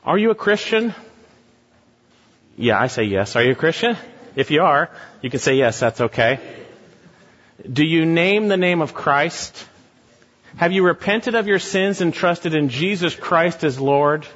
Are you a Christian? Yeah, I say yes. Are you a Christian? If you are, you can say yes, that's okay. Do you name the name of Christ? Have you repented of your sins and trusted in Jesus Christ as Lord?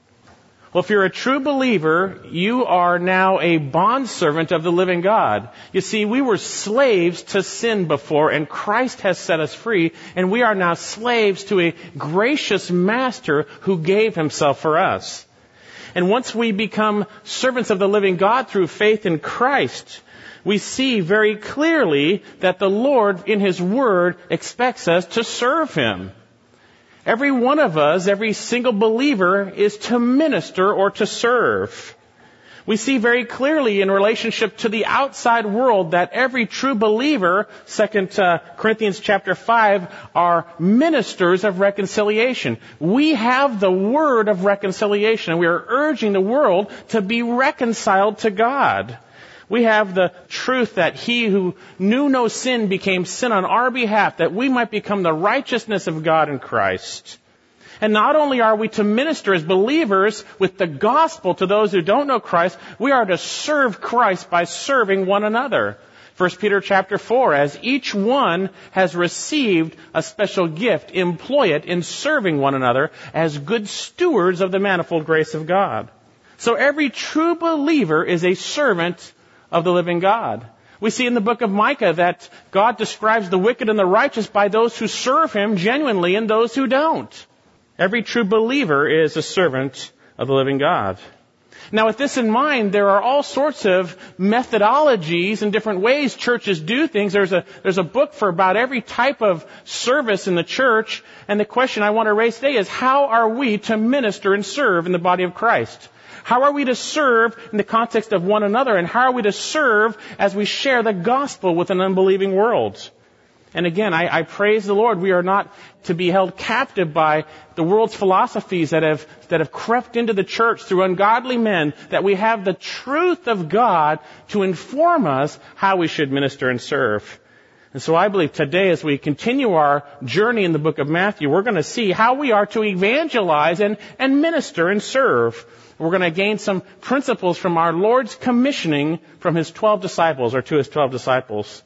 Well, if you're a true believer, you are now a bondservant of the living God. You see, we were slaves to sin before, and Christ has set us free, and we are now slaves to a gracious master who gave himself for us. And once we become servants of the living God through faith in Christ, we see very clearly that the Lord, in His Word, expects us to serve Him. Every one of us, every single believer, is to minister or to serve. We see very clearly in relationship to the outside world that every true believer, 2 Corinthians chapter 5, are ministers of reconciliation. We have the word of reconciliation, and we are urging the world to be reconciled to God. We have the truth that He who knew no sin became sin on our behalf, that we might become the righteousness of God in Christ. And not only are we to minister as believers with the gospel to those who don't know Christ, we are to serve Christ by serving one another. 1 Peter chapter 4, as each one has received a special gift, employ it in serving one another as good stewards of the manifold grace of God. So every true believer is a servant of the living God. We see in the book of Micah that God describes the wicked and the righteous by those who serve Him genuinely and those who don't. Every true believer is a servant of the living God. Now, with this in mind, there are all sorts of methodologies and different ways churches do things. There's a book for about every type of service in the church. And the question I want to raise today is, how are we to minister and serve in the body of Christ? How are we to serve in the context of one another? And how are we to serve as we share the gospel with an unbelieving world? And again, I praise the Lord. We are not to be held captive by the world's philosophies that have crept into the church through ungodly men, that we have the truth of God to inform us how we should minister and serve. And so I believe today, as we continue our journey in the book of Matthew, we're going to see how we are to evangelize and minister and serve. We're going to gain some principles from our Lord's commissioning from His 12 disciples, or to His 12 disciples.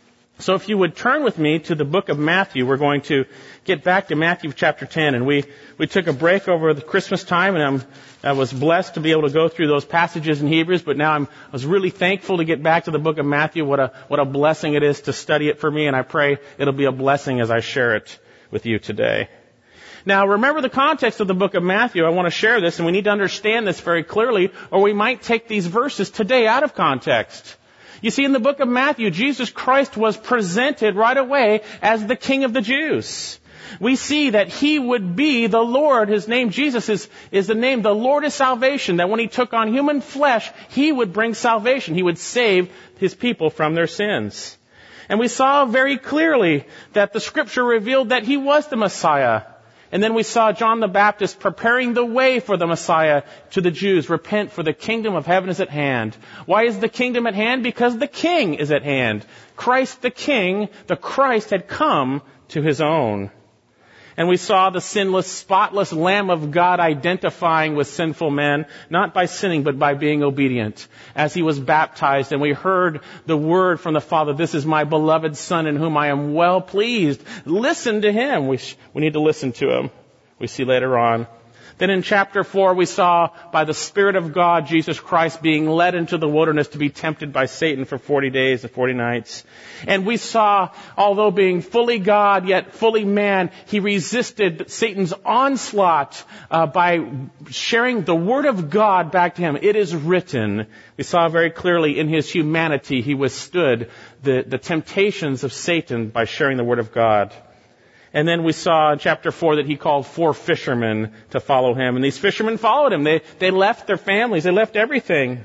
So if you would turn with me to the book of Matthew, we're going to get back to Matthew chapter 10. And we took a break over the Christmas time, and I was blessed to be able to go through those passages in Hebrews, but now I was really thankful to get back to the book of Matthew. What a blessing it is to study it for me, and I pray it'll be a blessing as I share it with you today. Now, remember the context of the book of Matthew. I want to share this, and we need to understand this very clearly, or we might take these verses today out of context. You see, in the book of Matthew, Jesus Christ was presented right away as the King of the Jews. We see that He would be the Lord. His name, Jesus, is the name, the Lord is salvation, that when He took on human flesh, He would bring salvation. He would save His people from their sins. And we saw very clearly that the Scripture revealed that He was the Messiah. And then we saw John the Baptist preparing the way for the Messiah to the Jews. Repent, for the kingdom of heaven is at hand. Why is the kingdom at hand? Because the King is at hand. Christ the King, the Christ, had come to His own. And we saw the sinless, spotless Lamb of God identifying with sinful men, not by sinning, but by being obedient, as He was baptized. And we heard the word from the Father, "This is my beloved Son in whom I am well pleased." Listen to Him. We need to listen to Him. We see later on. Then in chapter 4, we saw by the Spirit of God, Jesus Christ being led into the wilderness to be tempted by Satan for 40 days and 40 nights. And we saw, although being fully God, yet fully man, He resisted Satan's onslaught by sharing the Word of God back to him. It is written. We saw very clearly in His humanity, He withstood the temptations of Satan by sharing the Word of God. And then we saw in chapter 4 that He called 4 fishermen to follow Him. And these fishermen followed Him. They left their families. They left everything.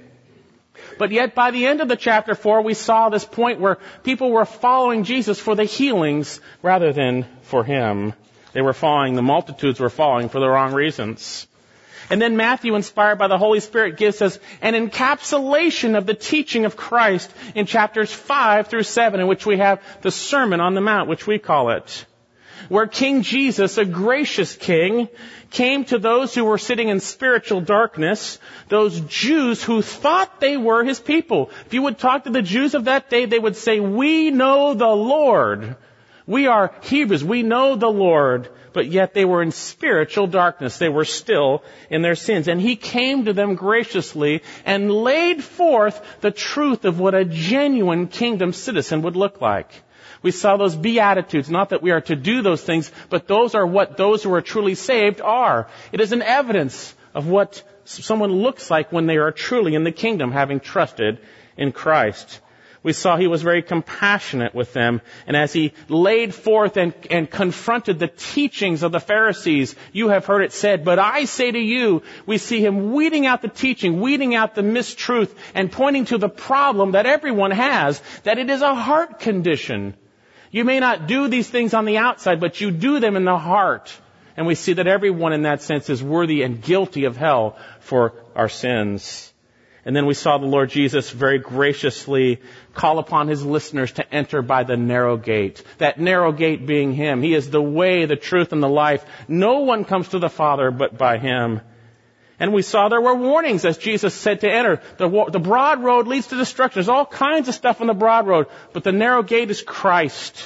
But yet by the end of the chapter 4, we saw this point where people were following Jesus for the healings rather than for Him. The multitudes were following for the wrong reasons. And then Matthew, inspired by the Holy Spirit, gives us an encapsulation of the teaching of Christ in chapters 5 through 7, in which we have the Sermon on the Mount, which we call it. where King Jesus, a gracious king, came to those who were sitting in spiritual darkness, those Jews who thought they were his people. If you would talk to the Jews of that day, they would say, "We know the Lord. We are Hebrews. We know the Lord." But yet they were in spiritual darkness. They were still in their sins. And he came to them graciously and laid forth the truth of what a genuine kingdom citizen would look like. We saw those beatitudes, not that we are to do those things, but those are what those who are truly saved are. It is an evidence of what someone looks like when they are truly in the kingdom, having trusted in Christ. We saw he was very compassionate with them. And as he laid forth and confronted the teachings of the Pharisees, "You have heard it said, but I say to you," we see him weeding out the teaching, weeding out the mistruth, and pointing to the problem that everyone has, that it is a heart condition. You may not do these things on the outside, but you do them in the heart. And we see that everyone in that sense is worthy and guilty of hell for our sins. And then we saw the Lord Jesus very graciously call upon his listeners to enter by the narrow gate. That narrow gate being him. He is the way, the truth, and the life. No one comes to the Father but by him. And we saw there were warnings as Jesus said to enter. The broad road leads to destruction. There's all kinds of stuff on the broad road, but the narrow gate is Christ.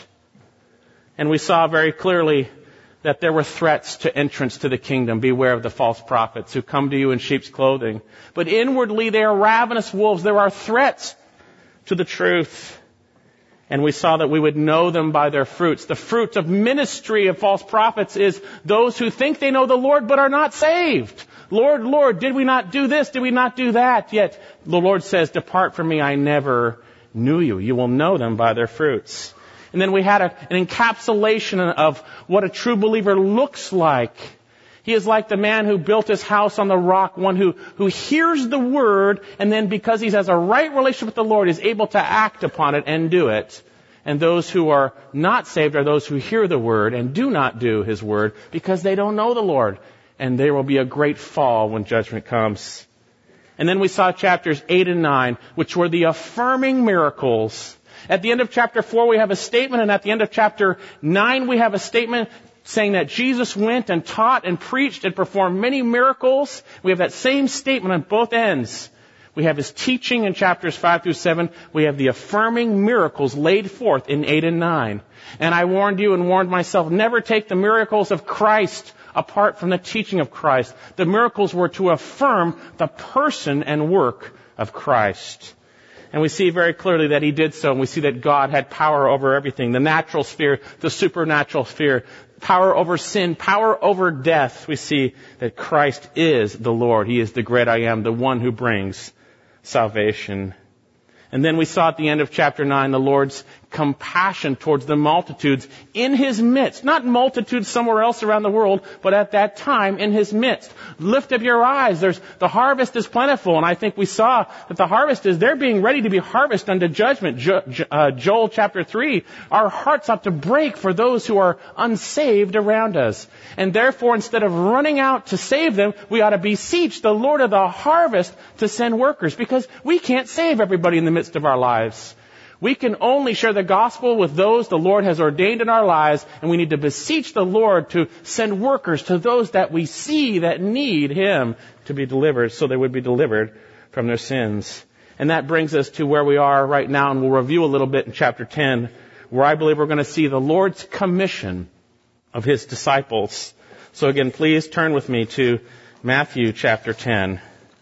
And we saw very clearly that there were threats to entrance to the kingdom. Beware of the false prophets who come to you in sheep's clothing, but inwardly they are ravenous wolves. There are threats to the truth. And we saw that we would know them by their fruits. The fruit of ministry of false prophets is those who think they know the Lord but are not saved. "Lord, Lord, did we not do this? Did we not do that?" Yet the Lord says, "Depart from me, I never knew you." You will know them by their fruits. And then we had an encapsulation of what a true believer looks like. He is like the man who built his house on the rock, one who hears the word, and then because he has a right relationship with the Lord, is able to act upon it and do it. And those who are not saved are those who hear the word and do not do his word because they don't know the Lord. And there will be a great fall when judgment comes. And then we saw chapters 8 and 9, which were the affirming miracles. At the end of chapter 4, we have a statement, and at the end of chapter 9, we have a statement saying that Jesus went and taught and preached and performed many miracles. We have that same statement on both ends. We have his teaching in chapters 5 through 7. We have the affirming miracles laid forth in 8 and 9. And I warned you and warned myself, never take the miracles of Christ apart from the teaching of Christ. The miracles were to affirm the person and work of Christ. And we see very clearly that he did so, and we see that God had power over everything. The natural sphere, the supernatural sphere, power over sin, power over death. We see that Christ is the Lord. He is the great I am, the one who brings salvation. And then we saw at the end of chapter 9 the Lord's compassion towards the multitudes in his midst. Not multitudes somewhere else around the world, but at that time in his midst. Lift up your eyes. The harvest is plentiful. And I think we saw that the harvest is, they're being ready to be harvested unto judgment. Joel chapter 3. Our hearts ought to break for those who are unsaved around us. And therefore, instead of running out to save them, we ought to beseech the Lord of the harvest to send workers, because we can't save everybody in the midst of our lives. We can only share the gospel with those the Lord has ordained in our lives, and we need to beseech the Lord to send workers to those that we see that need him to be delivered, so they would be delivered from their sins. And that brings us to where we are right now, and we'll review a little bit in chapter 10, where I believe we're going to see the Lord's commission of his disciples. So again, please turn with me to Matthew chapter 10.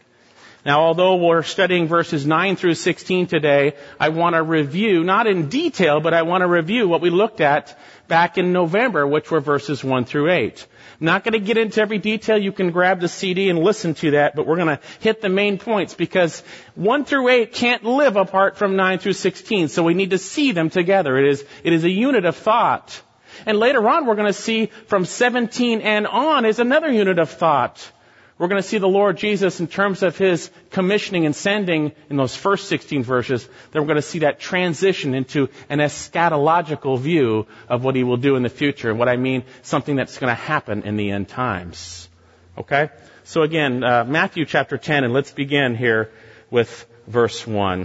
Now, although we're studying verses 9 through 16 today, I want to review, not in detail, but I want to review what we looked at back in November, which were verses 1 through 8. I'm not going to get into every detail. You can grab the CD and listen to that, but we're going to hit the main points, because 1 through 8 can't live apart from 9 through 16, so we need to see them together. It is a unit of thought. And later on, we're going to see from 17 and on is another unit of thought. We're going to see the Lord Jesus in terms of his commissioning and sending in those first 16 verses. Then we're going to see that transition into an eschatological view of what he will do in the future. And what I mean, something that's going to happen in the end times. Okay? So again, Matthew chapter 10, and let's begin here with verse 1.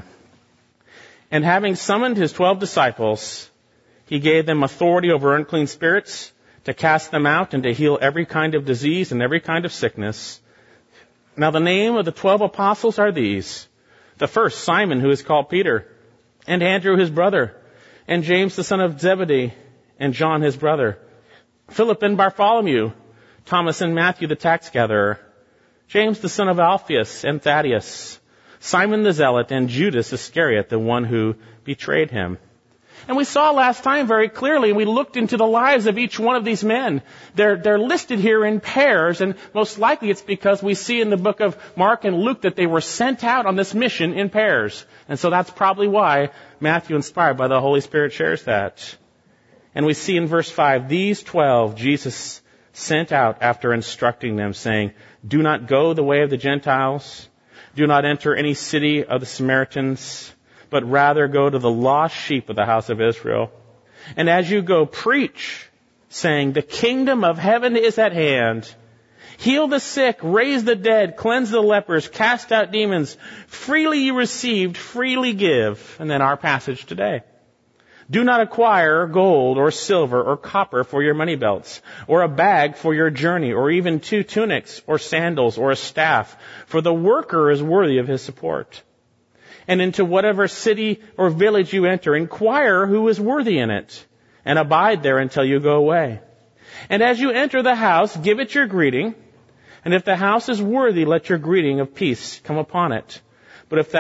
And having summoned his 12 disciples, he gave them authority over unclean spirits to cast them out and to heal every kind of disease and every kind of sickness. Now the name of the 12 apostles are these. The first, Simon, who is called Peter, and Andrew his brother, and James the son of Zebedee, and John his brother, Philip and Bartholomew, Thomas and Matthew the tax gatherer, James the son of Alphaeus and Thaddeus, Simon the Zealot, and Judas Iscariot, the one who betrayed him. And we saw last time very clearly, and we looked into the lives of each one of these men. They're listed here in pairs, and most likely it's because we see in the book of Mark and Luke that they were sent out on this mission in pairs. And so that's probably why Matthew, inspired by the Holy Spirit, shares that. And we see in verse 5, these 12 Jesus sent out after instructing them, saying, do not go the way of the Gentiles. Do not enter any city of the Samaritans, but rather go to the lost sheep of the house of Israel. And as you go, preach, saying, the kingdom of heaven is at hand. Heal the sick, raise the dead, cleanse the lepers, cast out demons. Freely you received, freely give. And then our passage today. Do not acquire gold or silver or copper for your money belts, or a bag for your journey, or even 2 tunics or sandals or a staff, for the worker is worthy of his support. And into whatever city or village you enter, inquire who is worthy in it, and abide there until you go away. And as you enter the house, give it your greeting, and if the house is worthy, let your greeting of peace come upon it. But if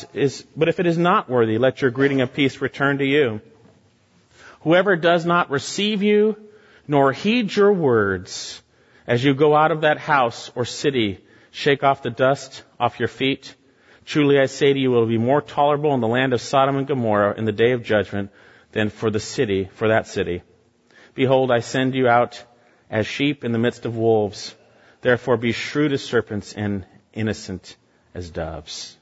it is not worthy, let your greeting of peace return to you. Whoever does not receive you, nor heed your words, as you go out of that house or city, shake off the dust off your feet. Truly I say to you, it will be more tolerable in the land of Sodom and Gomorrah in the day of judgment than for that city. Behold, I send you out as sheep in the midst of wolves. Therefore be shrewd as serpents and innocent as doves.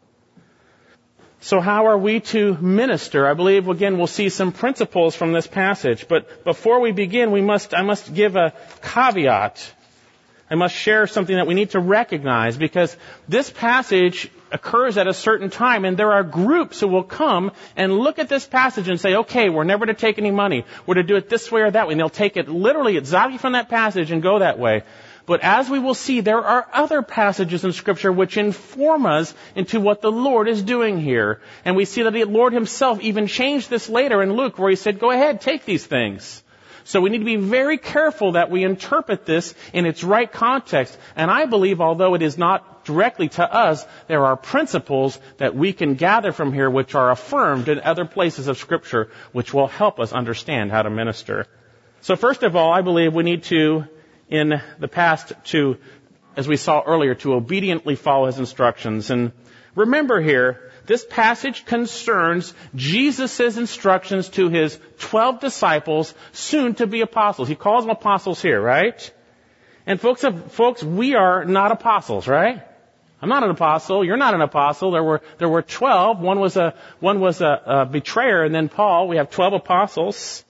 So how are we to minister? I believe, again, we'll see some principles from this passage. But before we begin, I must give a caveat. I must share something that we need to recognize, because this passage occurs at a certain time, and there are groups who will come and look at this passage and say, okay, we're never to take any money. We're to do it this way or that way. And they'll take it literally exactly from that passage and go that way. But as we will see, there are other passages in Scripture which inform us into what the Lord is doing here. And we see that the Lord Himself even changed this later in Luke, where He said, go ahead, take these things. So we need to be very careful that we interpret this in its right context. And I believe, although it is not directly to us, there are principles that we can gather from here which are affirmed in other places of Scripture, which will help us understand how to minister. So first of all, I believe we need to, in the past, as we saw earlier, to obediently follow His instructions. And remember here, this passage concerns Jesus' instructions to His 12 disciples, soon to be apostles. He calls them apostles here, right? And folks, we are not apostles, right? I'm not an apostle. You're not an apostle. There were 12. One was a betrayer, and then Paul. We have 12 apostles.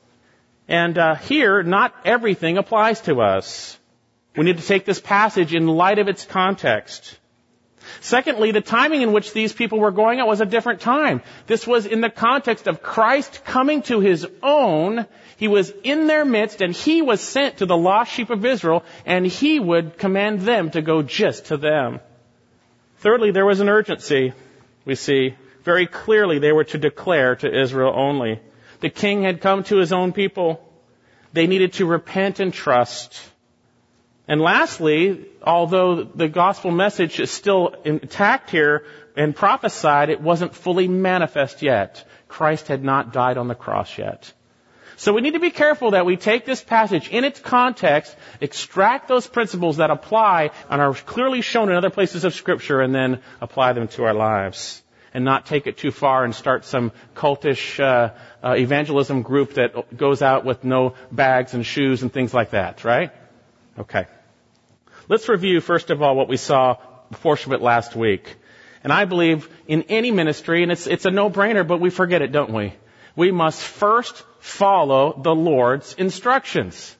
And here, not everything applies to us. We need to take this passage in light of its context. Secondly, the timing in which these people were going out was a different time. This was in the context of Christ coming to His own. He was in their midst, and He was sent to the lost sheep of Israel, and He would command them to go just to them. Thirdly, there was an urgency. We see very clearly they were to declare to Israel only. The king had come to His own people. They needed to repent and trust. And lastly, although the gospel message is still intact here and prophesied, it wasn't fully manifest yet. Christ had not died on the cross yet. So we need to be careful that we take this passage in its context, extract those principles that apply and are clearly shown in other places of Scripture, and then apply them to our lives. And not take it too far and start some cultish evangelism group that goes out with no bags and shoes and things like that, right? Okay. Let's review, first of all, what we saw, a portion of it last week. And I believe in any ministry, and it's a no-brainer, but we forget it, don't we? We must first follow the Lord's instructions.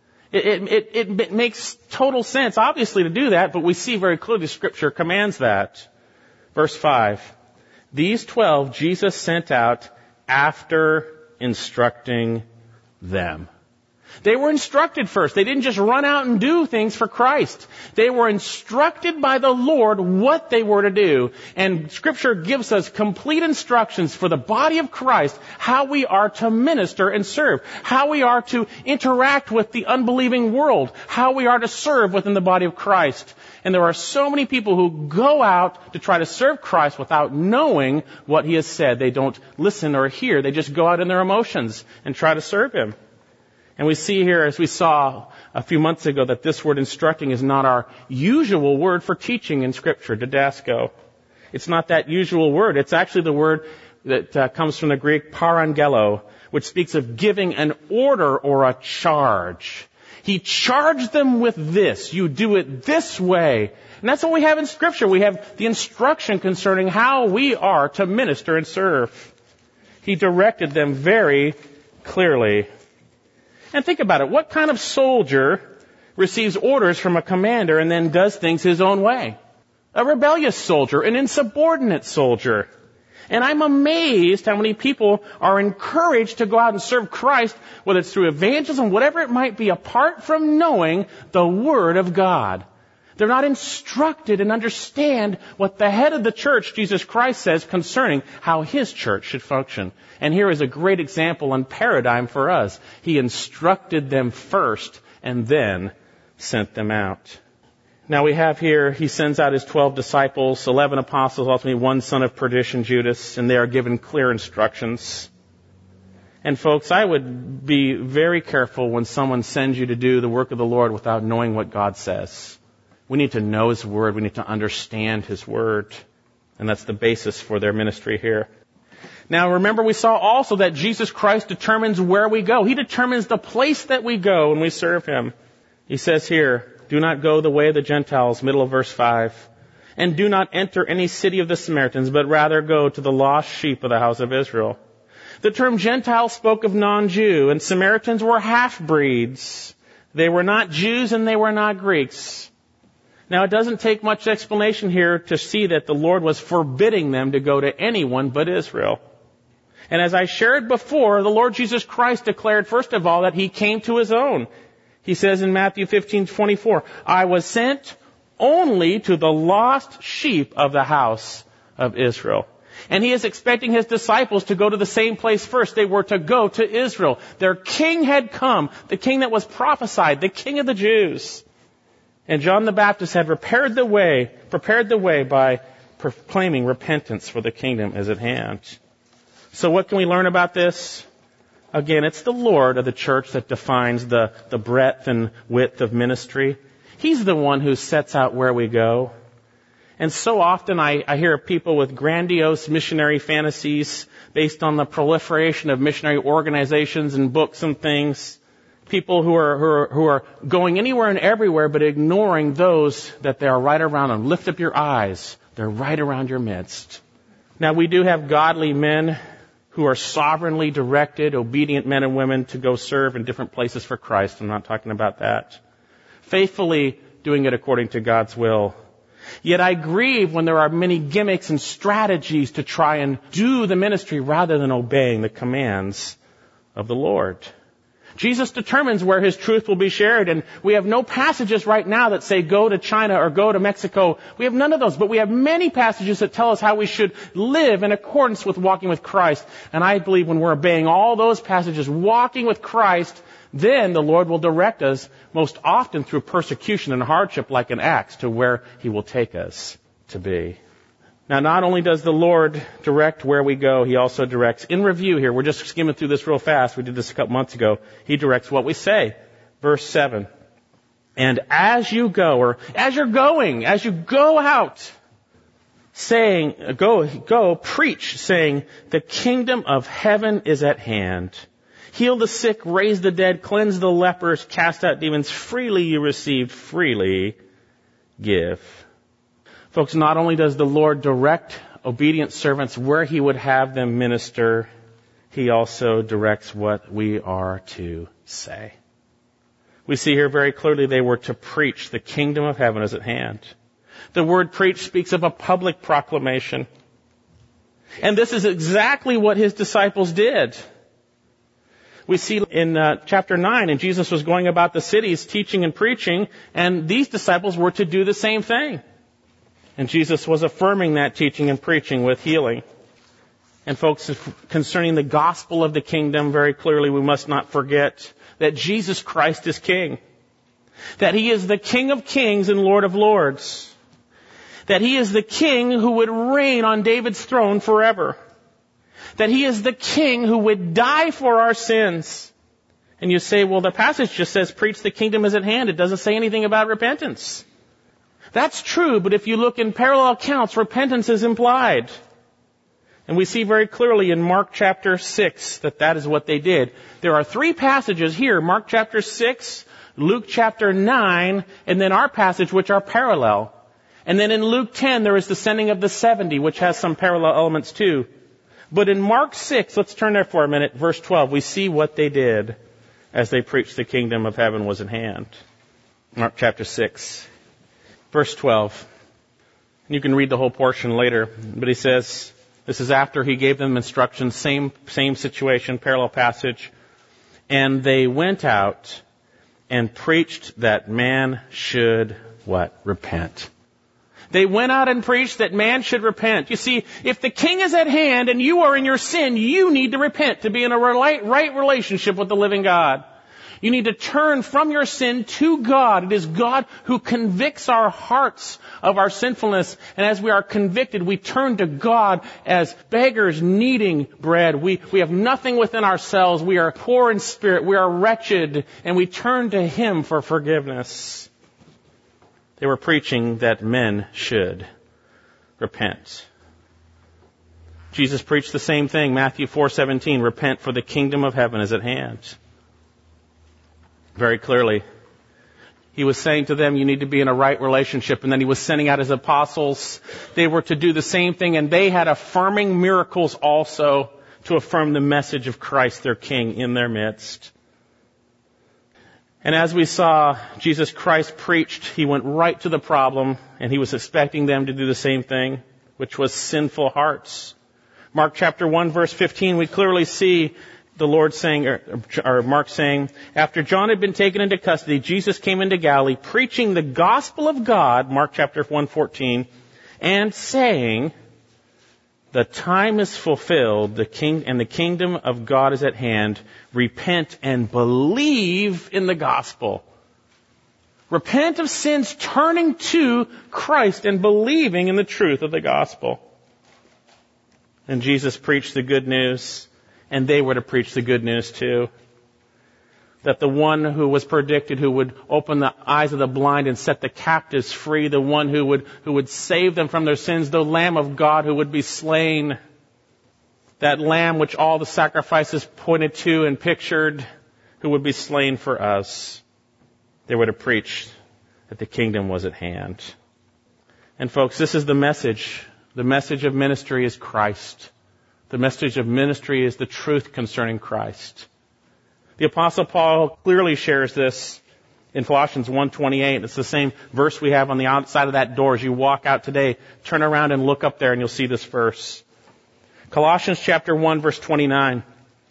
It makes total sense, obviously, to do that, but we see very clearly Scripture commands that. Verse 5. These 12 Jesus sent out after instructing them. They were instructed first. They didn't just run out and do things for Christ. They were instructed by the Lord what they were to do. And Scripture gives us complete instructions for the body of Christ, how we are to minister and serve, how we are to interact with the unbelieving world, how we are to serve within the body of Christ. And there are so many people who go out to try to serve Christ without knowing what He has said. They don't listen or hear. They just go out in their emotions and try to serve Him. And we see here, as we saw a few months ago, that this word instructing is not our usual word for teaching in Scripture, didasko. It's not that usual word. It's actually the word that comes from the Greek parangelo, which speaks of giving an order or a charge. He charged them with this. You do it this way. And that's what we have in Scripture. We have the instruction concerning how we are to minister and serve. He directed them very clearly. And think about it. What kind of soldier receives orders from a commander and then does things his own way? A rebellious soldier, an insubordinate soldier. And I'm amazed how many people are encouraged to go out and serve Christ, whether it's through evangelism, whatever it might be, apart from knowing the Word of God. They're not instructed and understand what the head of the church, Jesus Christ, says concerning how His church should function. And here is a great example and paradigm for us. He instructed them first and then sent them out. Now we have here, He sends out His 12 disciples, 11 apostles, ultimately one son of perdition, Judas, and they are given clear instructions. And folks, I would be very careful when someone sends you to do the work of the Lord without knowing what God says. We need to know His Word. We need to understand His Word. And that's the basis for their ministry here. Now remember, we saw also that Jesus Christ determines where we go. He determines the place that we go when we serve Him. He says here, do not go the way of the Gentiles, middle of verse 5. And do not enter any city of the Samaritans, but rather go to the lost sheep of the house of Israel. The term Gentile spoke of non-Jew, and Samaritans were half-breeds. They were not Jews and they were not Greeks. Now, it doesn't take much explanation here to see that the Lord was forbidding them to go to anyone but Israel. And as I shared before, the Lord Jesus Christ declared, first of all, that He came to His own. He says in Matthew 15:24, I was sent only to the lost sheep of the house of Israel. And He is expecting His disciples to go to the same place first. They were to go to Israel. Their king had come, the king that was prophesied, the King of the Jews. And John the Baptist had prepared the way by proclaiming repentance, for the kingdom is at hand. So what can we learn about this? Again, it's the Lord of the church that defines the breadth and width of ministry. He's the one who sets out where we go. And so often I hear people with grandiose missionary fantasies based on the proliferation of missionary organizations and books and things. People who are going anywhere and everywhere but ignoring those that they are right around them. Lift up your eyes. They're right around your midst. Now we do have godly men who are sovereignly directed, obedient men and women to go serve in different places for Christ. I'm not talking about that. Faithfully doing it according to God's will. Yet I grieve when there are many gimmicks and strategies to try and do the ministry rather than obeying the commands of the Lord. Jesus determines where His truth will be shared, and we have no passages right now that say go to China or go to Mexico. We have none of those, but we have many passages that tell us how we should live in accordance with walking with Christ. And I believe when we're obeying all those passages, walking with Christ, then the Lord will direct us most often through persecution and hardship like an axe to where He will take us to be. Now, not only does the Lord direct where we go, He also directs, in review here, we're just skimming through this real fast. We did this a couple months ago. He directs what we say. Verse 7. And as you go, or as you're going, as you go out, saying, go preach, saying, the kingdom of heaven is at hand. Heal the sick, raise the dead, cleanse the lepers, cast out demons. Freely you received, freely give. Folks, not only does the Lord direct obedient servants where He would have them minister, He also directs what we are to say. We see here very clearly they were to preach. The kingdom of heaven is at hand. The word preach speaks of a public proclamation. And this is exactly what His disciples did. We see in chapter 9, and Jesus was going about the cities teaching and preaching, and these disciples were to do the same thing. And Jesus was affirming that teaching and preaching with healing. And folks, concerning the gospel of the kingdom, very clearly we must not forget that Jesus Christ is King. That He is the King of kings and Lord of lords. That He is the King who would reign on David's throne forever. That He is the King who would die for our sins. And you say, well, the passage just says, preach the kingdom is at hand. It doesn't say anything about repentance. That's true, but if you look in parallel accounts, repentance is implied. And we see very clearly in Mark chapter 6 that is what they did. There are 3 passages here, Mark chapter 6, Luke chapter 9, and then our passage, which are parallel. And then in Luke 10, there is the sending of the 70, which has some parallel elements too. But in Mark 6, let's turn there for a minute, verse 12, we see what they did as they preached the kingdom of heaven was at hand. Mark chapter 6, verse 12. You can read the whole portion later, but he says, this is after he gave them instructions, same situation, parallel passage. And they went out and preached that man should, what? Repent. They went out and preached that man should repent. You see, if the King is at hand and you are in your sin, you need to repent to be in a right relationship with the living God. You need to turn from your sin to God. It is God who convicts our hearts of our sinfulness. And as we are convicted, we turn to God as beggars needing bread. We have nothing within ourselves. We are poor in spirit. We are wretched. And we turn to Him for forgiveness. They were preaching that men should repent. Jesus preached the same thing. Matthew 4:17, repent for the kingdom of heaven is at hand. Very clearly. He was saying to them, you need to be in a right relationship. And then He was sending out His apostles. They were to do the same thing, and they had affirming miracles also to affirm the message of Christ, their King, in their midst. And as we saw, Jesus Christ preached, He went right to the problem, and He was expecting them to do the same thing, which was sinful hearts. Mark chapter 1, verse 15, we clearly see the Lord saying, or Mark saying, after John had been taken into custody, Jesus came into Galilee preaching the gospel of God, Mark chapter 1:14, and saying, the time is fulfilled, the kingdom of God is at hand. Repent and believe in the gospel. Repent of sins, turning to Christ and believing in the truth of the gospel. And Jesus preached the good news. And they were to preach the good news too. That the one who was predicted, who would open the eyes of the blind and set the captives free, the one who would save them from their sins, the Lamb of God who would be slain, that Lamb which all the sacrifices pointed to and pictured, who would be slain for us. They were to preach that the kingdom was at hand. And folks, this is the message. The message of ministry is Christ. The message of ministry is the truth concerning Christ. The Apostle Paul clearly shares this in Colossians 1:28. It's the same verse we have on the outside of that door. As you walk out today, turn around and look up there and you'll see this verse. Colossians chapter 1, verse 29.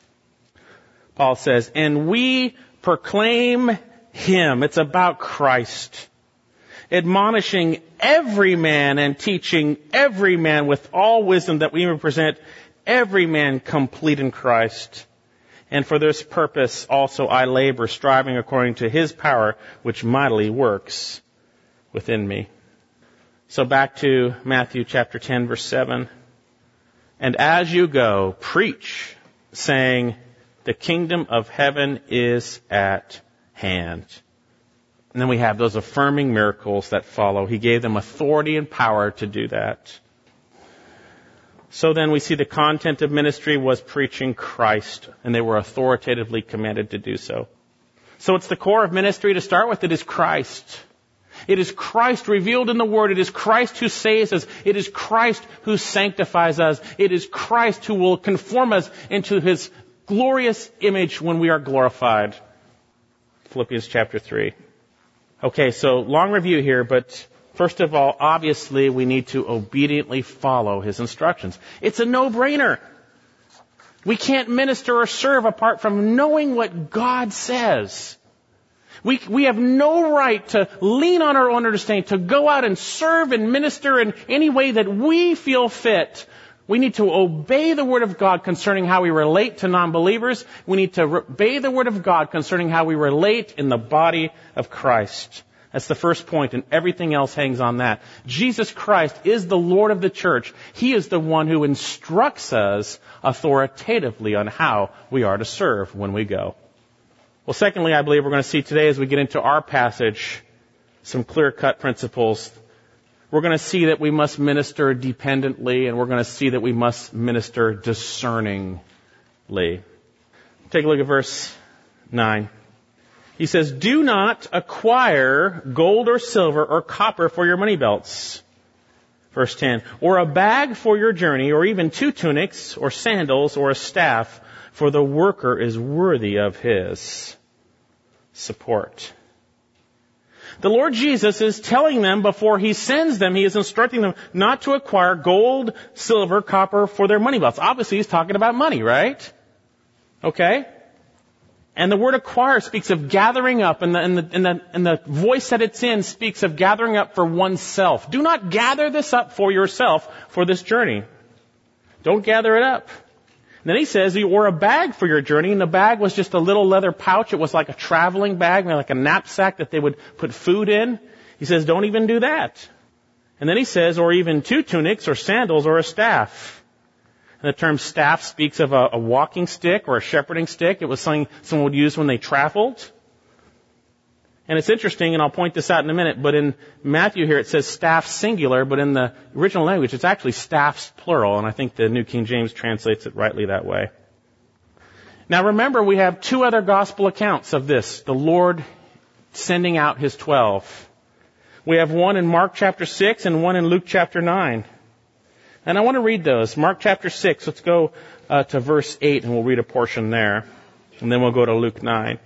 Paul says, and we proclaim Him. It's about Christ. Admonishing every man and teaching every man with all wisdom, that we may present every man complete in Christ. And for this purpose also I labor, striving according to His power, which mightily works within me. So back to Matthew chapter 10, verse 7. And as you go, preach, saying, the kingdom of heaven is at hand. And then we have those affirming miracles that follow. He gave them authority and power to do that. So then we see the content of ministry was preaching Christ, and they were authoritatively commanded to do so. So it's the core of ministry to start with. It is Christ. It is Christ revealed in the Word. It is Christ who saves us. It is Christ who sanctifies us. It is Christ who will conform us into His glorious image when we are glorified. Philippians chapter 3. Okay, so long review here, but first of all, obviously, we need to obediently follow His instructions. It's a no-brainer. We can't minister or serve apart from knowing what God says. We have no right to lean on our own understanding, to go out and serve and minister in any way that we feel fit. We need to obey the Word of God concerning how we relate to non-believers. We need to obey the Word of God concerning how we relate in the body of Christ. That's the first point, and everything else hangs on that. Jesus Christ is the Lord of the church. He is the one who instructs us authoritatively on how we are to serve when we go. Well, secondly, I believe we're going to see today as we get into our passage some clear-cut principles. We're going to see that we must minister dependently, and we're going to see that we must minister discerningly. Take a look at verse 9. He says, do not acquire gold or silver or copper for your money belts. Verse 10, or a bag for your journey, or even 2 tunics, or sandals, or a staff, for the worker is worthy of his support. The Lord Jesus is telling them before He sends them, He is instructing them not to acquire gold, silver, copper for their money belts. Obviously, He's talking about money, right? Okay? And the word acquire speaks of gathering up, and the voice that it's in speaks of gathering up for oneself. Do not gather this up for yourself for this journey. Don't gather it up. And then he says, you wore a bag for your journey, and the bag was just a little leather pouch. It was like a traveling bag, like a knapsack that they would put food in. He says, don't even do that. And then he says, or even 2 tunics, or sandals, or a staff. And the term staff speaks of a walking stick or a shepherding stick. It was something someone would use when they traveled. And it's interesting, and I'll point this out in a minute, but in Matthew here it says staff singular, but in the original language it's actually staffs plural, and I think the New King James translates it rightly that way. Now remember, we have 2 other gospel accounts of this, the Lord sending out His 12. We have one in Mark chapter 6 and one in Luke chapter 9. And I want to read those. Mark chapter 6, let's go to verse 8, and we'll read a portion there. And then we'll go to Luke 9.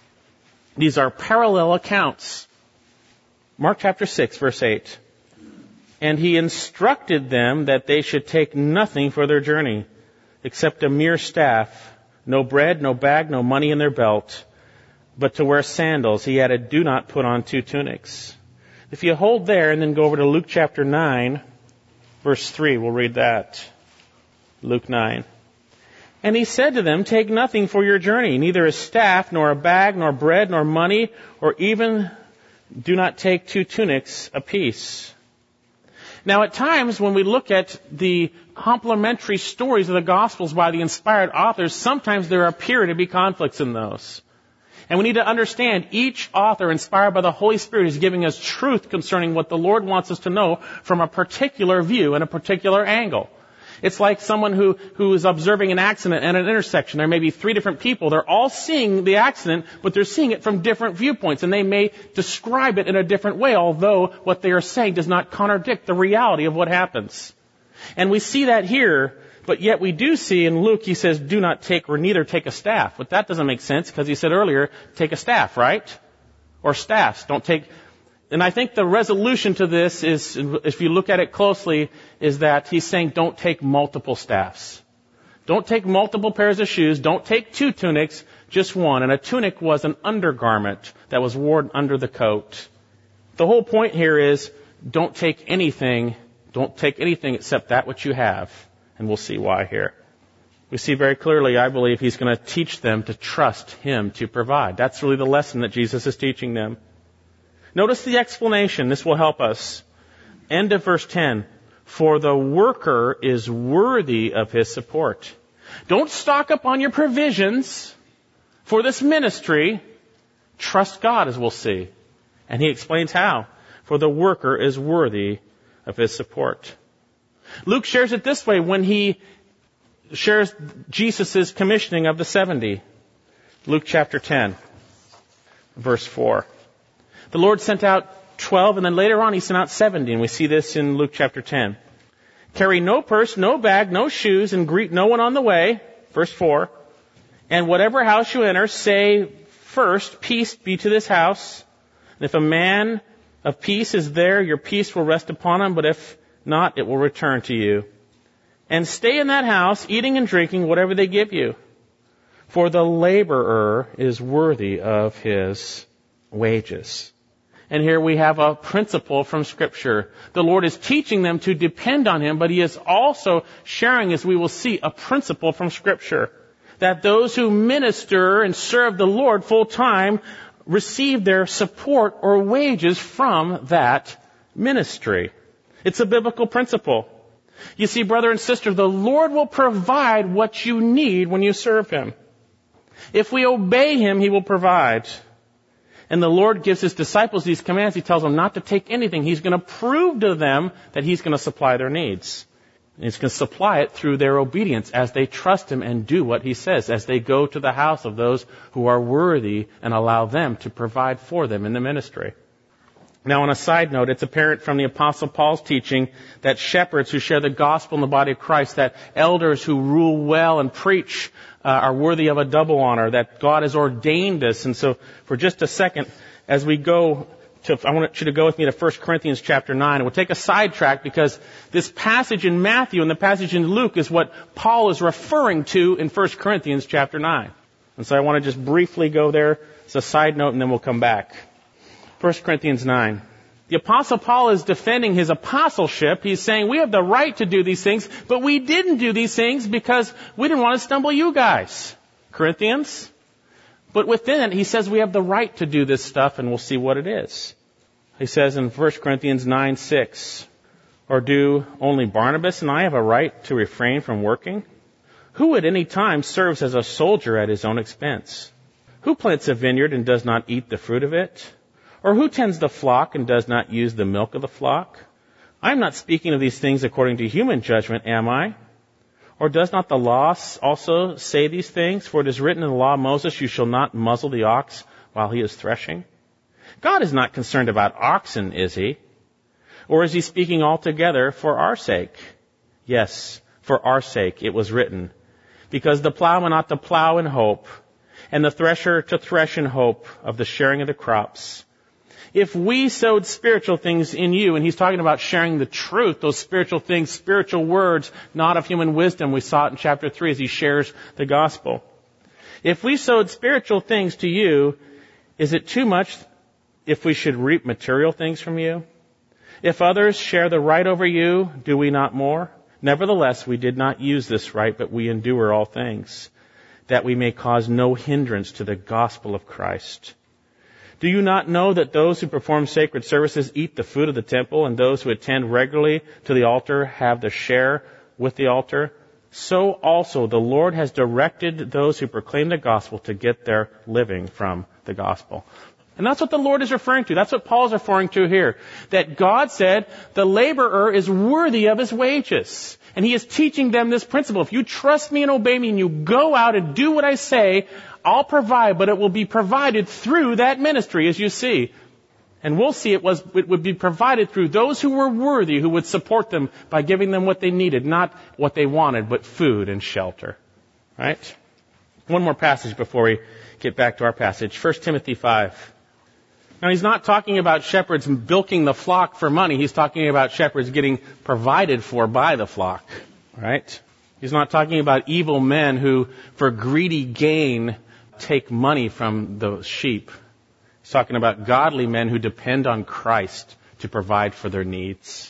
These are parallel accounts. Mark chapter 6, verse 8. And He instructed them that they should take nothing for their journey, except a mere staff, no bread, no bag, no money in their belt, but to wear sandals. He added, do not put on 2 tunics. If you hold there and then go over to Luke chapter 9, verse 3, we'll read that. Luke 9. And He said to them, take nothing for your journey, neither a staff, nor a bag, nor bread, nor money, or even do not take 2 tunics apiece. Now at times when we look at the complementary stories of the Gospels by the inspired authors, sometimes there appear to be conflicts in those. And we need to understand each author inspired by the Holy Spirit is giving us truth concerning what the Lord wants us to know from a particular view and a particular angle. It's like someone who is observing an accident at an intersection. There may be 3 different people. They're all seeing the accident, but they're seeing it from different viewpoints, and they may describe it in a different way, although what they are saying does not contradict the reality of what happens. And we see that here, but yet we do see in Luke, he says, do not take or neither take a staff. But that doesn't make sense, because he said earlier, take a staff, right? Or staffs. Don't take... And I think the resolution to this is, if you look at it closely, is that he's saying don't take multiple staffs. Don't take multiple pairs of shoes. Don't take 2 tunics, just one. And a tunic was an undergarment that was worn under the coat. The whole point here is don't take anything except that which you have. And we'll see why here. We see very clearly, I believe, he's going to teach them to trust Him to provide. That's really the lesson that Jesus is teaching them. Notice the explanation. This will help us. End of verse 10. For the worker is worthy of his support. Don't stock up on your provisions for this ministry. Trust God, as we'll see. And he explains how. For the worker is worthy of his support. Luke shares it this way when he shares Jesus' commissioning of the 70. Luke chapter 10, verse 4. The Lord sent out 12, and then later on He sent out 70, and we see this in Luke chapter 10. Carry no purse, no bag, no shoes, and greet no one on the way. Verse 4. And whatever house you enter, say first, peace be to this house. And if a man of peace is there, your peace will rest upon him, but if not, it will return to you. and stay in that house, eating and drinking whatever they give you. For the laborer is worthy of his wages. And here we have a principle from Scripture. The Lord is teaching them to depend on Him, but He is also sharing, as we will see, a principle from Scripture. That those who minister and serve the Lord full time receive their support or wages from that ministry. It's a biblical principle. You see, brother and sister, the Lord will provide what you need when you serve Him. If we obey Him, He will provide. And the Lord gives His disciples these commands. He tells them not to take anything. He's going to prove to them that He's going to supply their needs. And He's going to supply it through their obedience as they trust Him and do what He says, as they go to the house of those who are worthy and allow them to provide for them in the ministry. Now, on a side note, it's apparent from the Apostle Paul's teaching that shepherds who share the gospel in the body of Christ, that elders who rule well and preach are worthy of a double honor, that God has ordained us. And so, for just a second, as we go to, I want you to go with me to 1 Corinthians chapter 9. And we'll take a sidetrack because this passage in Matthew and the passage in Luke is what Paul is referring to in 1 Corinthians chapter 9. And so I want to just briefly go there as a side note, and then we'll come back. 1 Corinthians 9. The Apostle Paul is defending his apostleship. He's saying we have the right to do these things, but we didn't do these things because we didn't want to stumble you guys, Corinthians. But within it, he says we have the right to do this stuff, and we'll see what it is. He says in 1 Corinthians 9:6, or do only Barnabas and I have a right to refrain from working? Who at any time serves as a soldier at his own expense? Who plants a vineyard and does not eat the fruit of it? Or who tends the flock and does not use the milk of the flock? I am not speaking of these things according to human judgment, am I? Or does not the law also say these things? For it is written in the law of Moses, you shall not muzzle the ox while he is threshing. God is not concerned about oxen, is He? Or is He speaking altogether for our sake? Yes, for our sake it was written. Because the plowman ought to plow in hope, and the thresher to thresh in hope of the sharing of the crops. If we sowed spiritual things in you, and he's talking about sharing the truth, those spiritual things, spiritual words, not of human wisdom. We saw it in chapter 3 as he shares the gospel. If we sowed spiritual things to you, is it too much if we should reap material things from you? If others share the right over you, do we not more? Nevertheless, we did not use this right, but we endure all things, that we may cause no hindrance to the gospel of Christ. Do you not know that those who perform sacred services eat the food of the temple, and those who attend regularly to the altar have the share with the altar? So also the Lord has directed those who proclaim the gospel to get their living from the gospel. And that's what the Lord is referring to. That's what Paul is referring to here. That God said the laborer is worthy of his wages. And He is teaching them this principle. If you trust me and obey me and you go out and do what I say, I'll provide, but it will be provided through that ministry, as you see. And we'll see it would be provided through those who were worthy, who would support them by giving them what they needed, not what they wanted, but food and shelter. Right? One more passage before we get back to our passage. 1 Timothy 5. Now, he's not talking about shepherds bilking the flock for money. He's talking about shepherds getting provided for by the flock. Right? He's not talking about evil men who, for greedy gain, take money from the sheep. He's talking about godly men who depend on Christ to provide for their needs.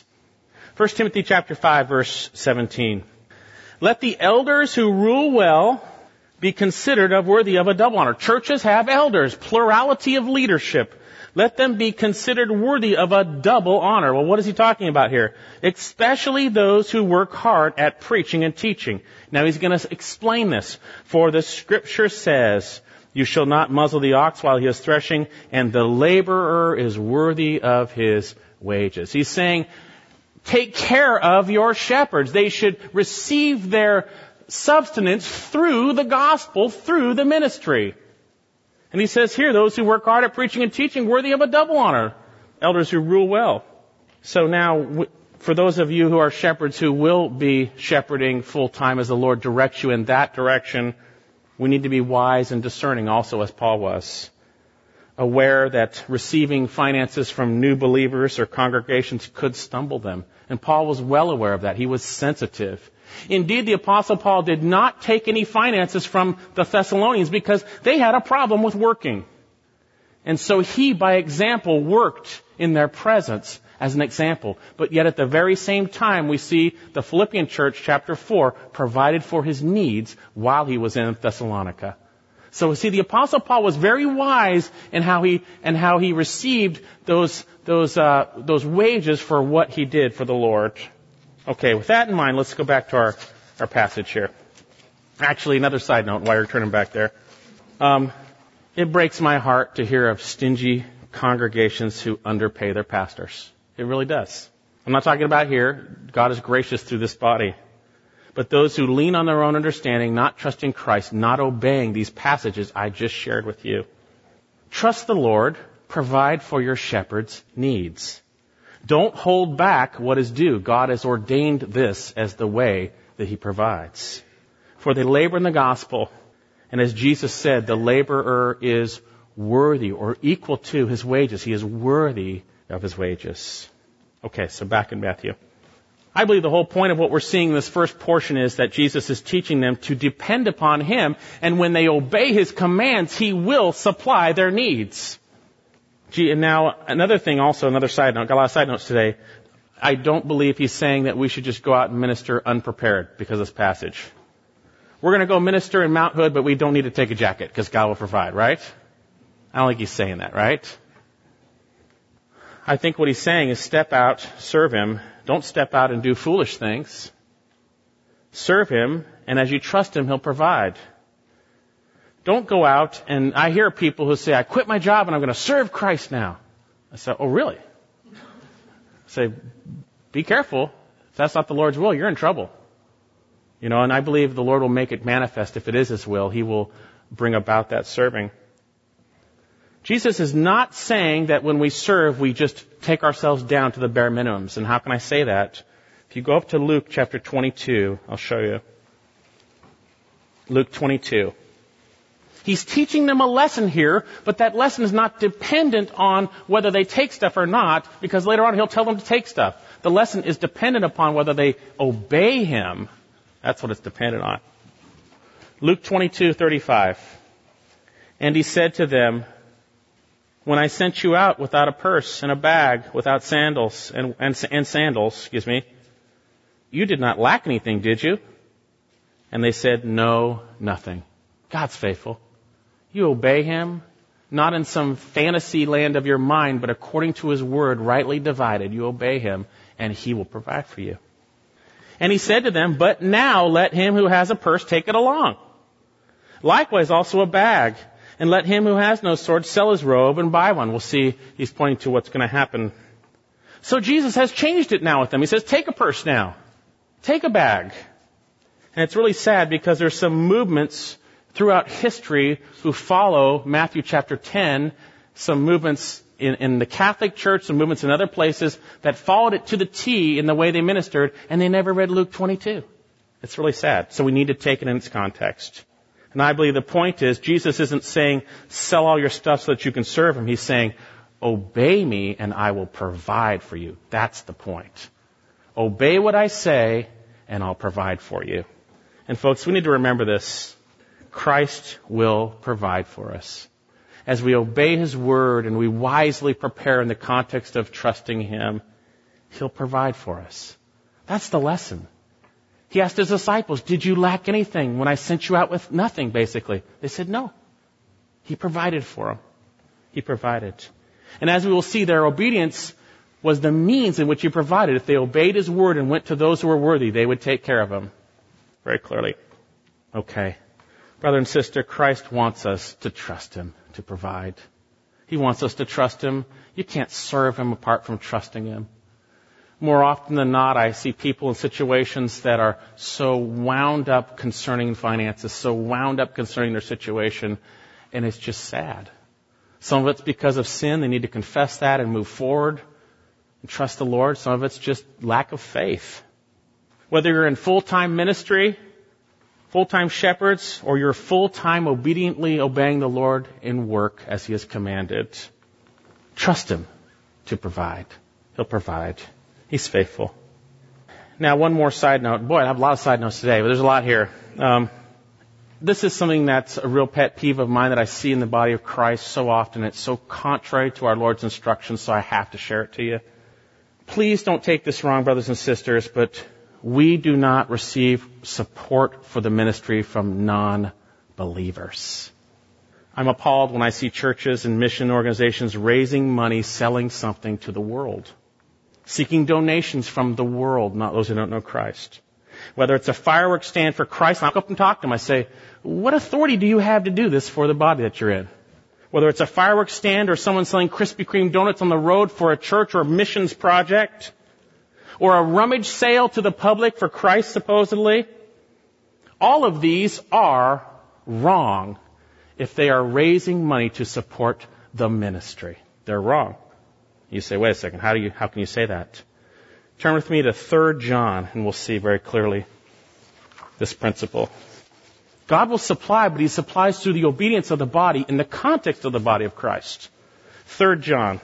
1 Timothy chapter 5, verse 17. Let the elders who rule well be considered worthy of a double honor. Churches have elders, plurality of leadership. Let them be considered worthy of a double honor. Well, what is he talking about here? Especially those who work hard at preaching and teaching. Now he's going to explain this. For the Scripture says, you shall not muzzle the ox while he is threshing, and the laborer is worthy of his wages. He's saying, take care of your shepherds. They should receive their substance through the gospel, through the ministry. And he says here, those who work hard at preaching and teaching, worthy of a double honor. Elders who rule well. So now, for those of you who are shepherds who will be shepherding full time as the Lord directs you in that direction, we need to be wise and discerning also as Paul was. aware that receiving finances from new believers or congregations could stumble them. And Paul was well aware of that. He was sensitive. Indeed, the Apostle Paul did not take any finances from the Thessalonians because they had a problem with working. And so he, by example, worked in their presence as an example. But yet at the very same time, we see the Philippian church, chapter 4, provided for his needs while he was in Thessalonica. So we see the Apostle Paul was very wise in how he received those wages for what he did for the Lord. Okay, with that in mind, let's go back to our passage here. Actually, another side note while you're turning back there. It breaks my heart to hear of stingy congregations who underpay their pastors. It really does. I'm not talking about here. God is gracious through this body. But those who lean on their own understanding, not trusting Christ, not obeying these passages I just shared with you. Trust the Lord. Provide for your shepherd's needs. Don't hold back what is due. God has ordained this as the way that He provides. For they labor in the gospel. And as Jesus said, the laborer is worthy or equal to his wages. He is worthy of his wages. Okay, so back in Matthew. I believe the whole point of what we're seeing in this first portion is that Jesus is teaching them to depend upon Him, and when they obey His commands, He will supply their needs. And now, another thing also, another side note, got a lot of side notes today. I don't believe He's saying that we should just go out and minister unprepared because of this passage. We're going to go minister in Mount Hood, but we don't need to take a jacket because God will provide, right? I don't think He's saying that, right? I think what He's saying is step out, serve Him. Don't step out and do foolish things. Serve Him, and as you trust Him, He'll provide. Don't go out, and I hear people who say, I quit my job and I'm going to serve Christ now. I say, oh, really? I say, be careful. If that's not the Lord's will, you're in trouble. You know, and I believe the Lord will make it manifest. If it is His will, He will bring about that serving. Jesus is not saying that when we serve, we just take ourselves down to the bare minimums. And how can I say that? If you go up to Luke chapter 22, I'll show you. Luke 22. He's teaching them a lesson here, but that lesson is not dependent on whether they take stuff or not, because later on He'll tell them to take stuff. The lesson is dependent upon whether they obey Him. That's what it's dependent on. Luke 22:35. And He said to them, when I sent you out without a purse and a bag, without sandals and sandals, you did not lack anything, did you? And they said, no, nothing. God's faithful. You obey Him, not in some fantasy land of your mind, but according to His word, rightly divided. You obey Him, and He will provide for you. And He said to them, but now let him who has a purse take it along. Likewise also a bag. And let him who has no sword sell his robe and buy one. We'll see, He's pointing to what's going to happen. So Jesus has changed it now with them. He says, take a purse now. Take a bag. And it's really sad because there's some movements throughout history who follow Matthew chapter 10, some movements in the Catholic Church, some movements in other places that followed it to the T in the way they ministered, and they never read Luke 22. It's really sad. So we need to take it in its context. And I believe the point is, Jesus isn't saying, sell all your stuff so that you can serve Him. He's saying, obey me and I will provide for you. That's the point. Obey what I say and I'll provide for you. And folks, we need to remember this. Christ will provide for us. As we obey His word and we wisely prepare in the context of trusting Him, He'll provide for us. That's the lesson. He asked His disciples, did you lack anything when I sent you out with nothing, basically? They said no. He provided for them. He provided. And as we will see, their obedience was the means in which He provided. If they obeyed His word and went to those who were worthy, they would take care of them. Very clearly. Okay. Brother and sister, Christ wants us to trust Him to provide. He wants us to trust Him. You can't serve Him apart from trusting Him. More often than not, I see people in situations that are so wound up concerning finances, so wound up concerning their situation, and it's just sad. Some of it's because of sin. They need to confess that and move forward and trust the Lord. Some of it's just lack of faith. Whether you're in full-time ministry full-time shepherds, or you're full-time obediently obeying the Lord in work as He has commanded. Trust Him to provide. He'll provide. He's faithful. Now, one more side note. Boy, I have a lot of side notes today, but there's a lot here. This is something that's a real pet peeve of mine that I see in the body of Christ so often. It's so contrary to our Lord's instructions, so I have to share it to you. Please don't take this wrong, brothers and sisters, but we do not receive support for the ministry from non-believers. I'm appalled when I see churches and mission organizations raising money, selling something to the world, seeking donations from the world, not those who don't know Christ. Whether it's a fireworks stand for Christ, I look up and talk to them. I say, what authority do you have to do this for the body that you're in? Whether it's a fireworks stand or someone selling Krispy Kreme donuts on the road for a church or a missions project, or a rummage sale to the public for Christ, supposedly, all of these are wrong if they are raising money to support the ministry. They're wrong. You say, wait a second, how can you say that? Turn with me to 3 John, and we'll see very clearly this principle. God will supply, but He supplies through the obedience of the body in the context of the body of Christ. 3 John.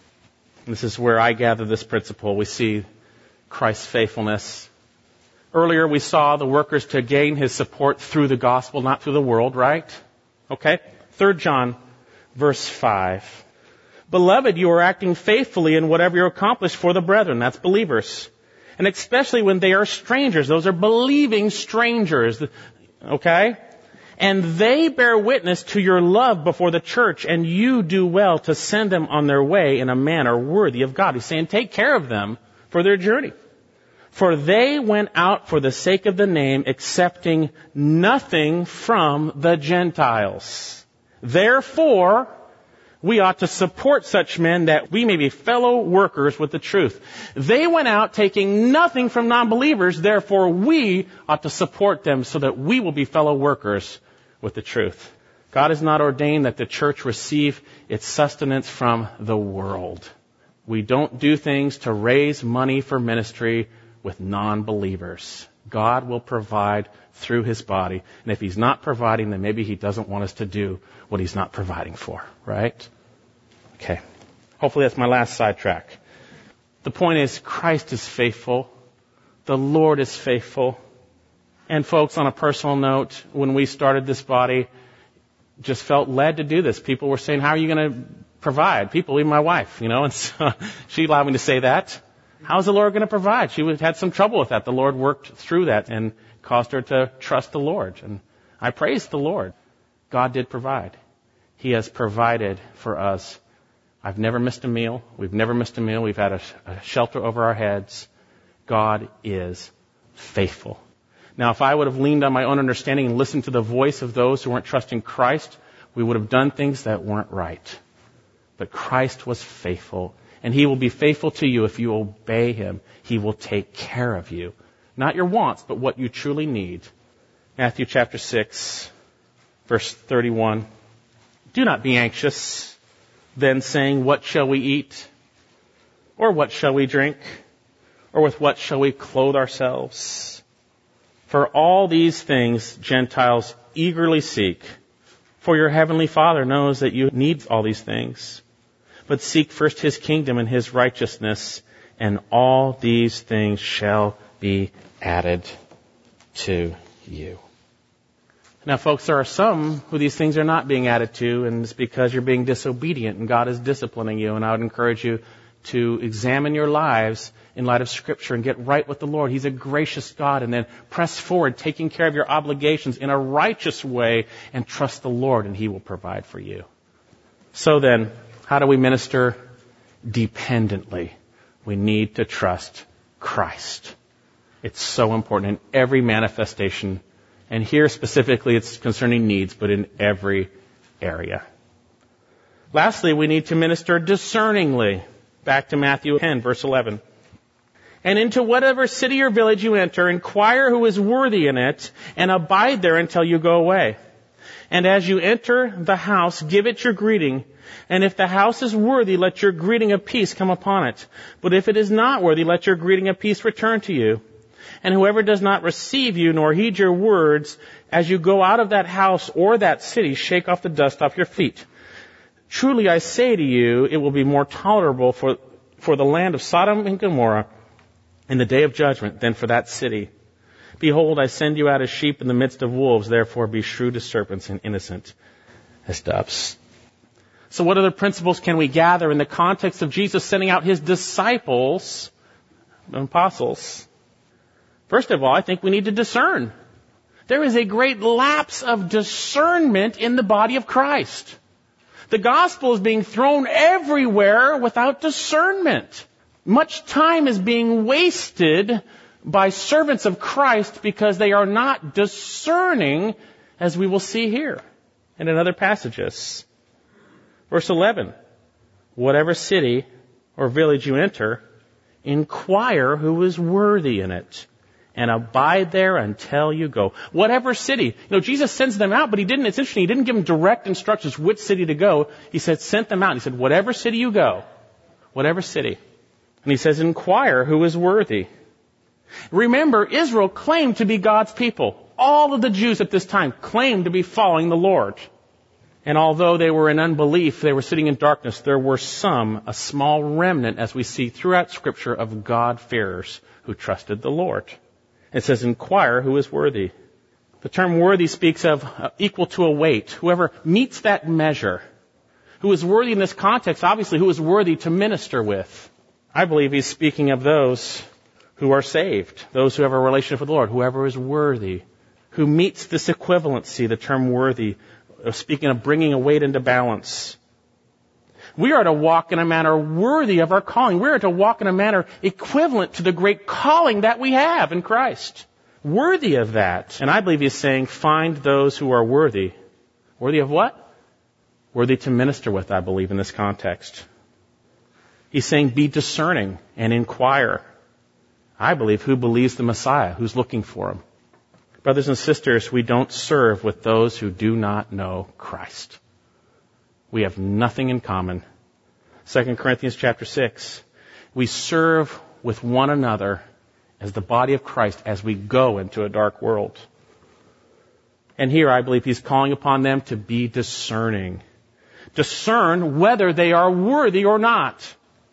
This is where I gather this principle. We see Christ's faithfulness. Earlier we saw the workers to gain His support through the gospel, not through the world, right? Okay? 3 John, verse 5. Beloved, you are acting faithfully in whatever you accomplish for the brethren. That's believers. And especially when they are strangers. Those are believing strangers. Okay? And they bear witness to your love before the church, and you do well to send them on their way in a manner worthy of God. He's saying take care of them for their journey. For they went out for the sake of the name, accepting nothing from the Gentiles. Therefore, we ought to support such men that we may be fellow workers with the truth. They went out taking nothing from non-believers, therefore we ought to support them so that we will be fellow workers with the truth. God has not ordained that the church receive its sustenance from the world. We don't do things to raise money for ministry with non-believers. God will provide through His body. And if He's not providing, then maybe He doesn't want us to do what He's not providing for, right? Okay. Hopefully that's my last sidetrack. The point is, Christ is faithful. The Lord is faithful. And folks, on a personal note, when we started this body, just felt led to do this. People were saying, how are you going to provide? People, even my wife, and so she allowed me to say that. How's the Lord going to provide? She had some trouble with that. The Lord worked through that and caused her to trust the Lord. And I praise the Lord. God did provide. He has provided for us. I've never missed a meal. We've never missed a meal. We've had a shelter over our heads. God is faithful. Now, if I would have leaned on my own understanding and listened to the voice of those who weren't trusting Christ, we would have done things that weren't right. But Christ was faithful. And He will be faithful to you if you obey Him. He will take care of you. Not your wants, but what you truly need. Matthew chapter 6, verse 31. Do not be anxious, then saying, what shall we eat? Or what shall we drink? Or with what shall we clothe ourselves? For all these things Gentiles eagerly seek. For your heavenly Father knows that you need all these things. But seek first His kingdom and His righteousness, and all these things shall be added to you. Now, folks, there are some who these things are not being added to, and it's because you're being disobedient and God is disciplining you. And I would encourage you to examine your lives in light of Scripture and get right with the Lord. He's a gracious God, and then press forward, taking care of your obligations in a righteous way, and trust the Lord, and He will provide for you. So then, how do we minister dependently? We need to trust Christ. It's so important in every manifestation. And here specifically it's concerning needs, but in every area. Lastly, we need to minister discerningly. Back to Matthew 10, verse 11. And into whatever city or village you enter, inquire who is worthy in it, and abide there until you go away. And as you enter the house, give it your greeting. And if the house is worthy, let your greeting of peace come upon it. But if it is not worthy, let your greeting of peace return to you. And whoever does not receive you nor heed your words, as you go out of that house or that city, shake off the dust off your feet. Truly I say to you, it will be more tolerable for the land of Sodom and Gomorrah in the day of judgment than for that city. Behold, I send you out as sheep in the midst of wolves, therefore be shrewd as serpents and innocent as doves. So what other principles can we gather in the context of Jesus sending out his disciples and apostles? First of all, I think we need to discern. There is a great lapse of discernment in the body of Christ. The gospel is being thrown everywhere without discernment. Much time is being wasted by servants of Christ because they are not discerning, as we will see here and in other passages. Verse 11, whatever city or village you enter, inquire who is worthy in it, and abide there until you go. Whatever city. Jesus sends them out, but it's interesting, he didn't give them direct instructions which city to go. He said, sent them out. He said, whatever city you go, whatever city. And he says, inquire who is worthy. Remember, Israel claimed to be God's people. All of the Jews at this time claimed to be following the Lord. And although they were in unbelief, they were sitting in darkness, there were a small remnant, as we see throughout Scripture, of God-fearers who trusted the Lord. It says, inquire who is worthy. The term worthy speaks of equal to a weight. Whoever meets that measure. Who is worthy in this context, obviously, who is worthy to minister with. I believe he's speaking of those who are saved, those who have a relationship with the Lord, whoever is worthy, who meets this equivalency, the term worthy, speaking of bringing a weight into balance. We are to walk in a manner worthy of our calling. We are to walk in a manner equivalent to the great calling that we have in Christ. Worthy of that. And I believe he's saying, find those who are worthy. Worthy of what? Worthy to minister with, I believe, in this context. He's saying, be discerning and inquire. I believe, who believes the Messiah, who's looking for him. Brothers and sisters, we don't serve with those who do not know Christ. We have nothing in common. 2 Corinthians chapter 6. We serve with one another as the body of Christ as we go into a dark world. And here I believe he's calling upon them to be discerning. Discern whether they are worthy or not.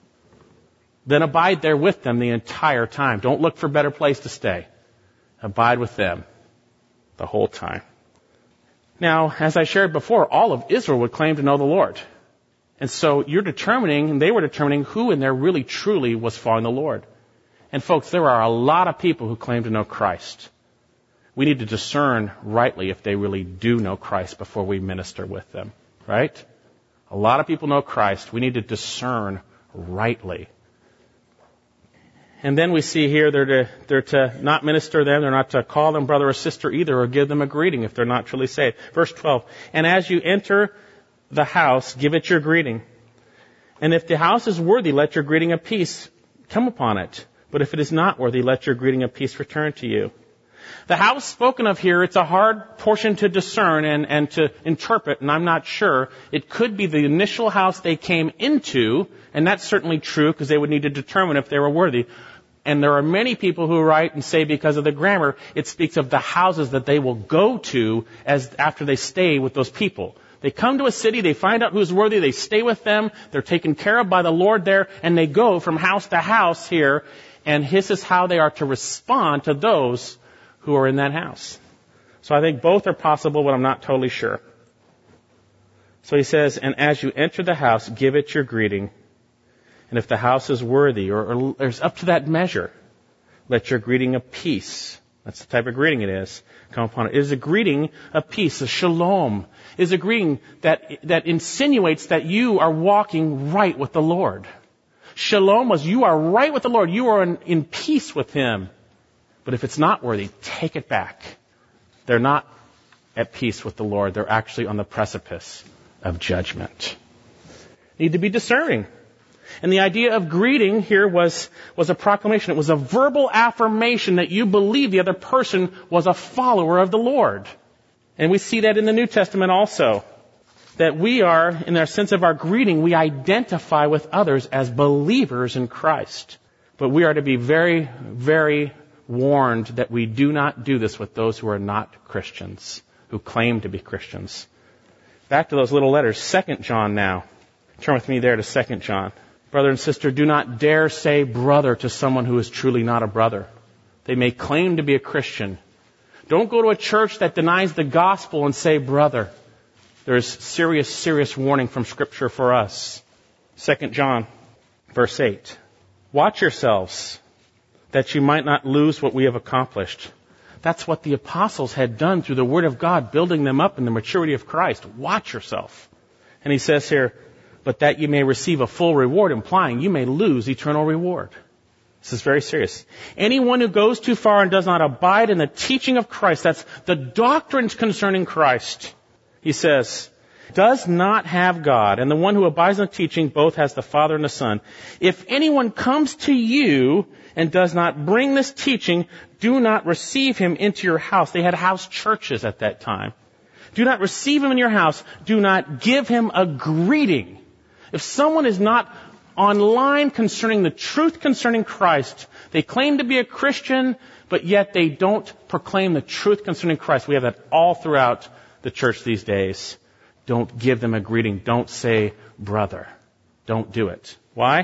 Then abide there with them the entire time. Don't look for a better place to stay. Abide with them the whole time. Now, as I shared before, all of Israel would claim to know the Lord. And so they were determining who in there really truly was following the Lord. And folks, there are a lot of people who claim to know Christ. We need to discern rightly if they really do know Christ before we minister with them. Right? A lot of people know Christ. We need to discern rightly. And then we see here they're to not minister them, they're not to call them brother or sister either, or give them a greeting if they're not truly saved. Verse 12, and as you enter the house, give it your greeting. And if the house is worthy, let your greeting of peace come upon it. But if it is not worthy, let your greeting of peace return to you. The house spoken of here, it's a hard portion to discern and to interpret, and I'm not sure. It could be the initial house they came into, and that's certainly true because they would need to determine if they were worthy. And there are many people who write and say because of the grammar, it speaks of the houses that they will go to after they stay with those people. They come to a city, they find out who's worthy, they stay with them, they're taken care of by the Lord there, and they go from house to house here, and this is how they are to respond to those who are in that house. So I think both are possible, but I'm not totally sure. So he says, and as you enter the house, give it your greeting. And if the house is worthy or is up to that measure, let your greeting of peace, that's the type of greeting it is, come upon it. It is a greeting of peace, a shalom. It is a greeting that insinuates that you are walking right with the Lord. Shalom was you are right with the Lord. You are in peace with Him. But if it's not worthy, take it back. They're not at peace with the Lord. They're actually on the precipice of judgment. Need to be discerning. And the idea of greeting here was a proclamation. It was a verbal affirmation that you believe the other person was a follower of the Lord. And we see that in the New Testament also. That we are, in our sense of our greeting, we identify with others as believers in Christ. But we are to be very, very warned that we do not do this with those who are not Christians, who claim to be Christians. Back to those little letters, 2 John now. Turn with me there to 2 John. Brother and sister, do not dare say brother to someone who is truly not a brother. They may claim to be a Christian. Don't go to a church that denies the gospel and say brother. There is serious warning from Scripture for us. 2 John, verse 8. Watch yourselves, that you might not lose what we have accomplished. That's what the apostles had done through the Word of God, building them up in the maturity of Christ. Watch yourself. And he says here, but that you may receive a full reward, implying you may lose eternal reward. This is very serious. Anyone who goes too far and does not abide in the teaching of Christ, that's the doctrines concerning Christ, he says, does not have God. And the one who abides in the teaching both has the Father and the Son. If anyone comes to you and does not bring this teaching, do not receive him into your house. They had house churches at that time. Do not receive him in your house. Do not give him a greeting. If someone is not online concerning the truth concerning Christ, they claim to be a Christian, but yet they don't proclaim the truth concerning Christ. We have that all throughout the church these days. Don't give them a greeting. Don't say brother. Don't do it. Why?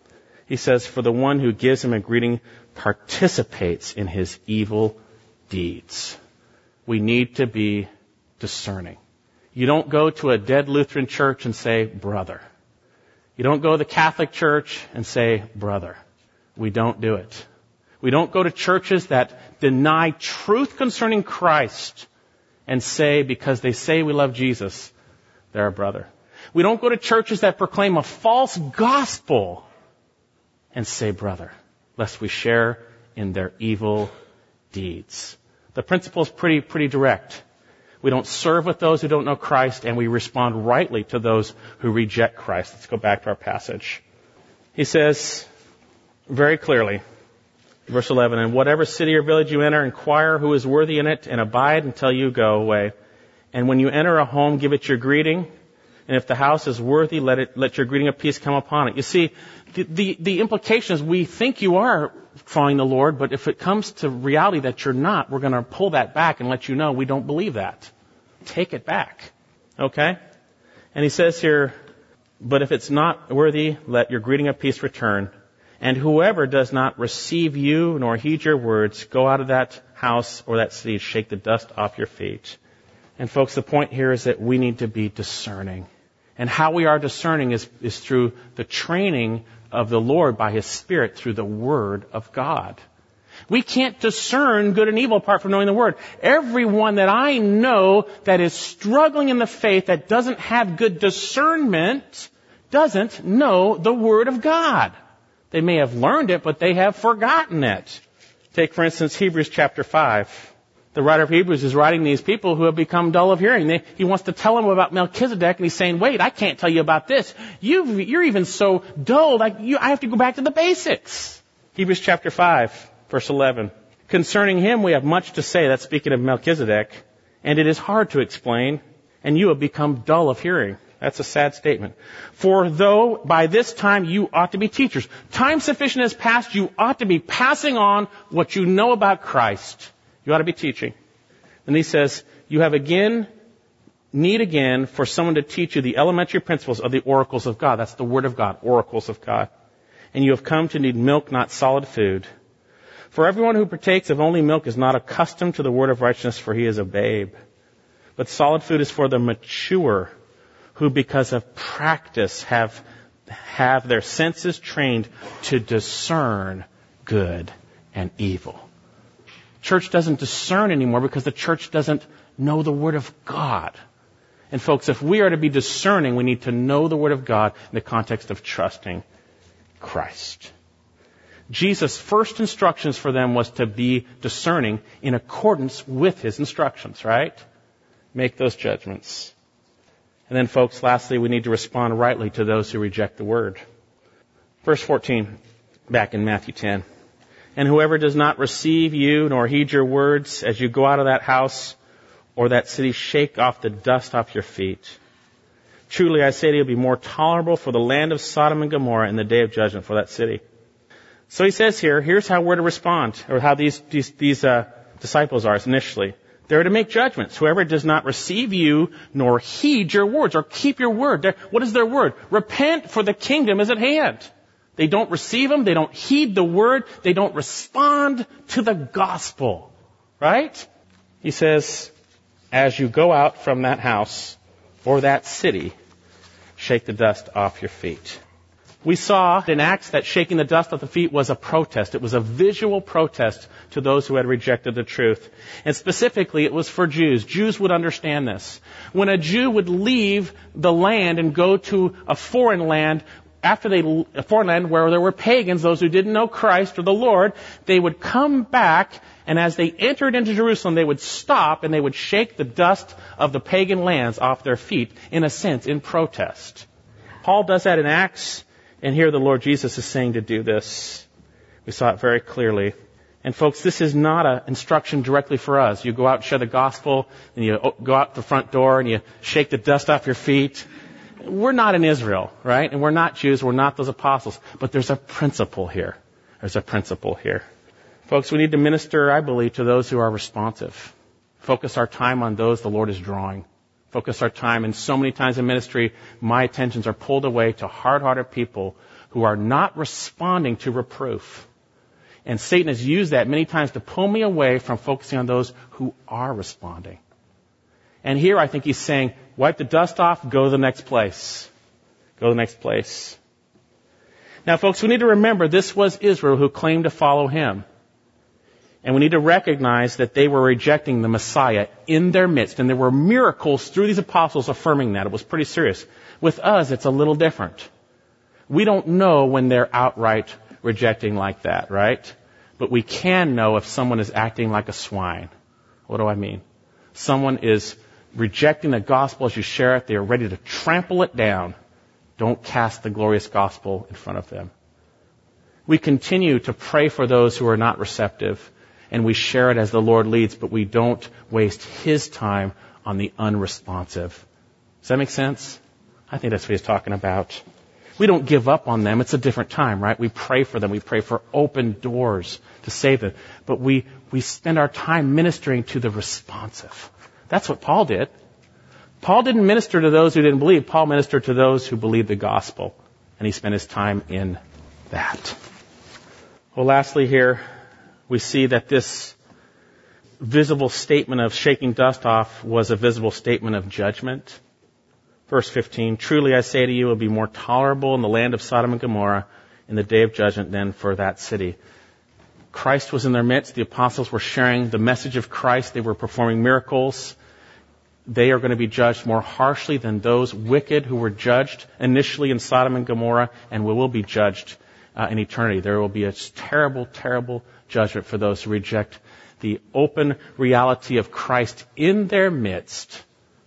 He says, for the one who gives him a greeting participates in his evil deeds. We need to be discerning. You don't go to a dead Lutheran church and say brother. You don't go to the Catholic Church and say brother. We don't do it. We don't go to churches that deny truth concerning Christ and say, because they say we love Jesus, they're a brother. We don't go to churches that proclaim a false gospel and say brother, lest we share in their evil deeds. The principle is pretty direct. We don't serve with those who don't know Christ, and we respond rightly to those who reject Christ. Let's go back to our passage. He says very clearly, verse 11, in whatever city or village you enter, inquire who is worthy in it, and abide until you go away. And when you enter a home, give it your greeting. And if the house is worthy, let your greeting of peace come upon it. You see, the implication is we think you are following the Lord, but if it comes to reality that you're not, we're going to pull that back and let you know we don't believe that. Take it back. Okay? And he says here, but if it's not worthy, let your greeting of peace return. And whoever does not receive you nor heed your words, go out of that house or that city, shake the dust off your feet. And folks, the point here is that we need to be discerning. And how we are discerning is through the training of the Lord by His Spirit through the Word of God. We can't discern good and evil apart from knowing the Word. Everyone that I know that is struggling in the faith, that doesn't have good discernment, doesn't know the Word of God. They may have learned it, but they have forgotten it. Take, for instance, Hebrews chapter 5. The writer of Hebrews is writing these people who have become dull of hearing. He wants to tell them about Melchizedek, and he's saying, wait, I can't tell you about this. You're even so dull, I have to go back to the basics. Hebrews chapter 5, verse 11. Concerning him we have much to say, that's speaking of Melchizedek, and it is hard to explain, and you have become dull of hearing. That's a sad statement. For though by this time you ought to be teachers, time sufficient has passed, you ought to be passing on what you know about Christ. You ought to be teaching. And he says, you have need again for someone to teach you the elementary principles of the oracles of God. That's the Word of God, oracles of God. And you have come to need milk, not solid food. For everyone who partakes of only milk is not accustomed to the word of righteousness, for he is a babe. But solid food is for the mature, who because of practice have their senses trained to discern good and evil. Church doesn't discern anymore because the church doesn't know the Word of God. And folks, if we are to be discerning, we need to know the Word of God in the context of trusting Christ. Jesus' first instructions for them was to be discerning in accordance with His instructions, right? Make those judgments. And then, folks, lastly, we need to respond rightly to those who reject the Word. Verse 14, back in Matthew 10. And whoever does not receive you nor heed your words as you go out of that house or that city, shake off the dust off your feet. Truly I say to you, it will be more tolerable for the land of Sodom and Gomorrah in the day of judgment for that city. So he says here, here's how we're to respond, or how these disciples are initially. They're to make judgments. Whoever does not receive you nor heed your words or keep your word. What is their word? Repent, for the kingdom is at hand. They don't receive them. They don't heed the word. They don't respond to the gospel. Right? He says, as you go out from that house or that city, shake the dust off your feet. We saw in Acts that shaking the dust off the feet was a protest. It was a visual protest to those who had rejected the truth. And specifically, it was for Jews. Jews would understand this. When a Jew would leave the land and go to a foreign land, a foreign land where there were pagans, those who didn't know Christ or the Lord, they would come back, and as they entered into Jerusalem, they would stop and they would shake the dust of the pagan lands off their feet, in a sense, in protest. Paul does that in Acts. And here the Lord Jesus is saying to do this. We saw it very clearly. And folks, this is not an instruction directly for us. You go out and share the gospel, and you go out the front door, and you shake the dust off your feet. We're not in Israel, right? And we're not Jews. We're not those apostles. But there's a principle here. There's a principle here. Folks, we need to minister, I believe, to those who are responsive. Focus our time on those the Lord is drawing. Focus our time. And so many times in ministry, my attentions are pulled away to hard-hearted people who are not responding to reproof. And Satan has used that many times to pull me away from focusing on those who are responding. And here I think he's saying, wipe the dust off, go to the next place. Go to the next place. Now, folks, we need to remember this was Israel who claimed to follow him. And we need to recognize that they were rejecting the Messiah in their midst. And there were miracles through these apostles affirming that. It was pretty serious. With us, it's a little different. We don't know when they're outright rejecting like that, right? But we can know if someone is acting like a swine. What do I mean? Someone is rejecting the gospel as you share it. They are ready to trample it down. Don't cast the glorious gospel in front of them. We continue to pray for those who are not receptive. And we share it as the Lord leads, but we don't waste his time on the unresponsive. Does that make sense? I think that's what he's talking about. We don't give up on them. It's a different time, right? We pray for them. We pray for open doors to save them. But we spend our time ministering to the responsive. That's what Paul did. Paul didn't minister to those who didn't believe. Paul ministered to those who believed the gospel. And he spent his time in that. Well, lastly here, we see that this visible statement of shaking dust off was a visible statement of judgment. Verse 15, truly I say to you, it will be more tolerable in the land of Sodom and Gomorrah in the day of judgment than for that city. Christ was in their midst. The apostles were sharing the message of Christ. They were performing miracles. They are going to be judged more harshly than those wicked who were judged initially in Sodom and Gomorrah and will be judged in eternity. There will be a terrible, terrible judgment for those who reject the open reality of Christ in their midst.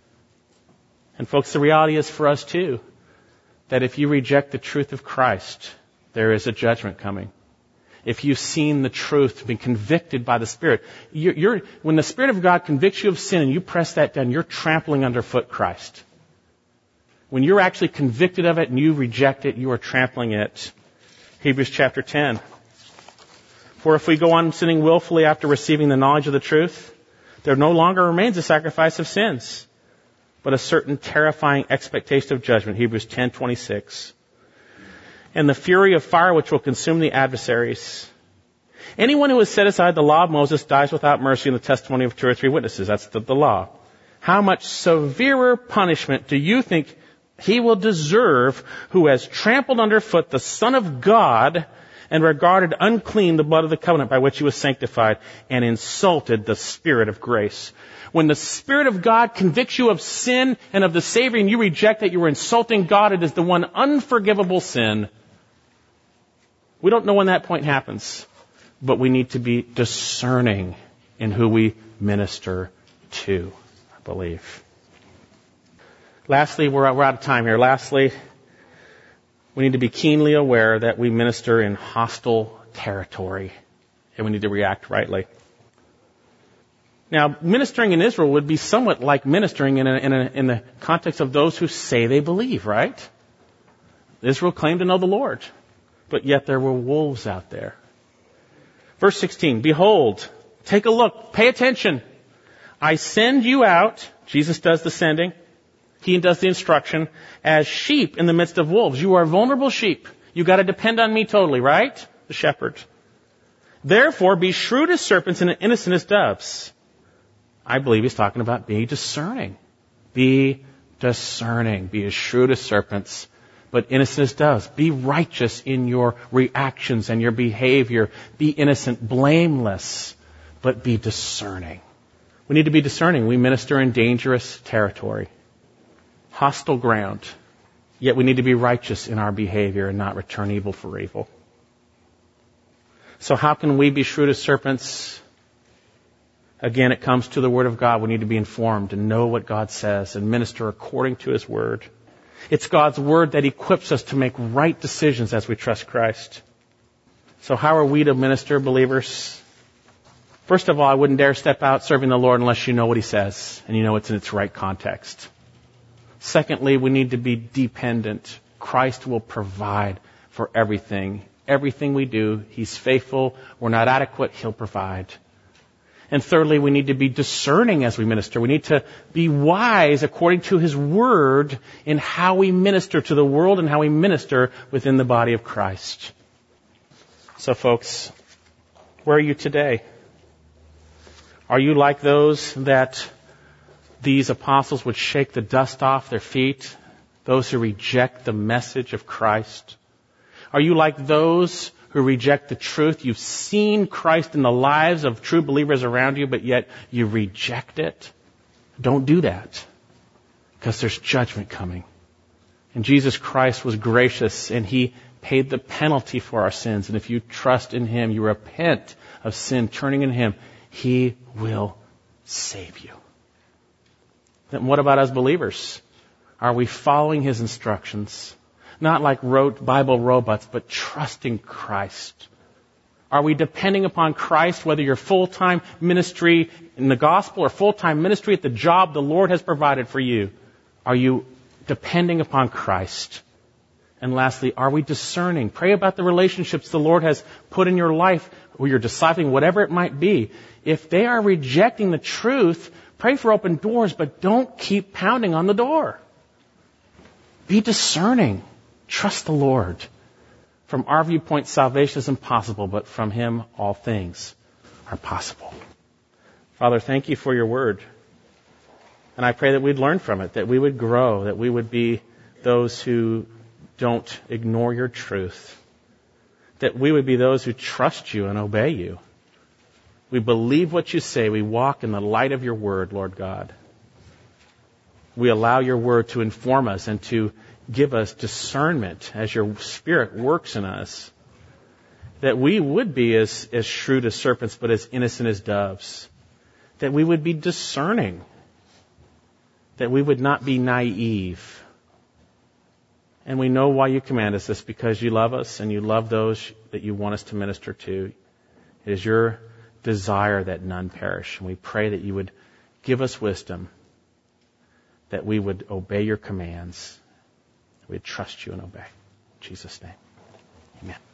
And folks, the reality is for us too, that if you reject the truth of Christ, there is a judgment coming. If you've seen the truth, been convicted by the Spirit, when the Spirit of God convicts you of sin and you press that down, you're trampling underfoot Christ. When you're actually convicted of it and you reject it, you are trampling it. Hebrews chapter 10. For if we go on sinning willfully after receiving the knowledge of the truth, there no longer remains a sacrifice of sins, but a certain terrifying expectation of judgment. Hebrews 10:26. And the fury of fire which will consume the adversaries. Anyone who has set aside the law of Moses dies without mercy in the testimony of 2 or 3 witnesses. That's the law. How much severer punishment do you think he will deserve who has trampled underfoot the Son of God and regarded unclean the blood of the covenant by which he was sanctified and insulted the Spirit of grace? When the Spirit of God convicts you of sin and of the Savior and you reject it, you are insulting God. It is the one unforgivable sin. We don't know when that point happens, but we need to be discerning in who we minister to, I believe. Lastly, we're out of time here. Lastly, we need to be keenly aware that we minister in hostile territory, and we need to react rightly. Now, ministering in Israel would be somewhat like ministering in the context of those who say they believe, right? Israel claimed to know the Lord. but yet there were wolves out there. Verse 16, behold, take a look, pay attention. I send you out, Jesus does the sending, He does the instruction, as sheep in the midst of wolves. You are vulnerable sheep. You got to depend on me totally, right? The shepherd. Therefore, be shrewd as serpents and innocent as doves. I believe he's talking about being discerning. Be discerning. Be as shrewd as serpents, but innocent as doves. Be righteous in your reactions and your behavior. Be innocent, blameless, but be discerning. We need to be discerning. We minister in dangerous territory, hostile ground. Yet we need to be righteous in our behavior and not return evil for evil. So how can we be shrewd as serpents? Again, it comes to the Word of God. We need to be informed and know what God says and minister according to His Word. It's God's Word that equips us to make right decisions as we trust Christ. So how are we to minister, believers? First of all, I wouldn't dare step out serving the Lord unless you know what He says and you know it's in its right context. Secondly, we need to be dependent. Christ will provide for everything. Everything we do, He's faithful. We're not adequate, He'll provide. And thirdly, we need to be discerning as we minister. We need to be wise according to His Word in how we minister to the world and how we minister within the body of Christ. So folks, where are you today? Are you like those that these apostles would shake the dust off their feet? Those who reject the message of Christ? Are you like those who reject the truth? You've seen Christ in the lives of true believers around you, but yet you reject it. Don't do that, because there's judgment coming. And Jesus Christ was gracious, and He paid the penalty for our sins. And if you trust in Him, you repent of sin, turning in Him, He will save you. Then what about us believers? Are we following His instructions? Not like Bible robots, but trusting Christ. Are we depending upon Christ, whether you're full-time ministry in the gospel or full-time ministry at the job the Lord has provided for you? Are you depending upon Christ? And lastly, are we discerning? Pray about the relationships the Lord has put in your life, or you're discipling, whatever it might be. If they are rejecting the truth, pray for open doors, but don't keep pounding on the door. Be discerning. Trust the Lord. From our viewpoint, salvation is impossible, but from Him, all things are possible. Father, thank You for Your Word. And I pray that we'd learn from it, that we would grow, that we would be those who don't ignore Your truth, that we would be those who trust You and obey You. We believe what You say. We walk in the light of Your Word, Lord God. We allow Your Word to inform us and to give us discernment as Your Spirit works in us, that we would be as shrewd as serpents, but as innocent as doves, that we would be discerning, that we would not be naive. And we know why You command us this, because You love us and You love those that You want us to minister to. It is Your desire that none perish. And we pray that You would give us wisdom, that we would obey Your commands, we'd trust You and obey. In Jesus' name, amen.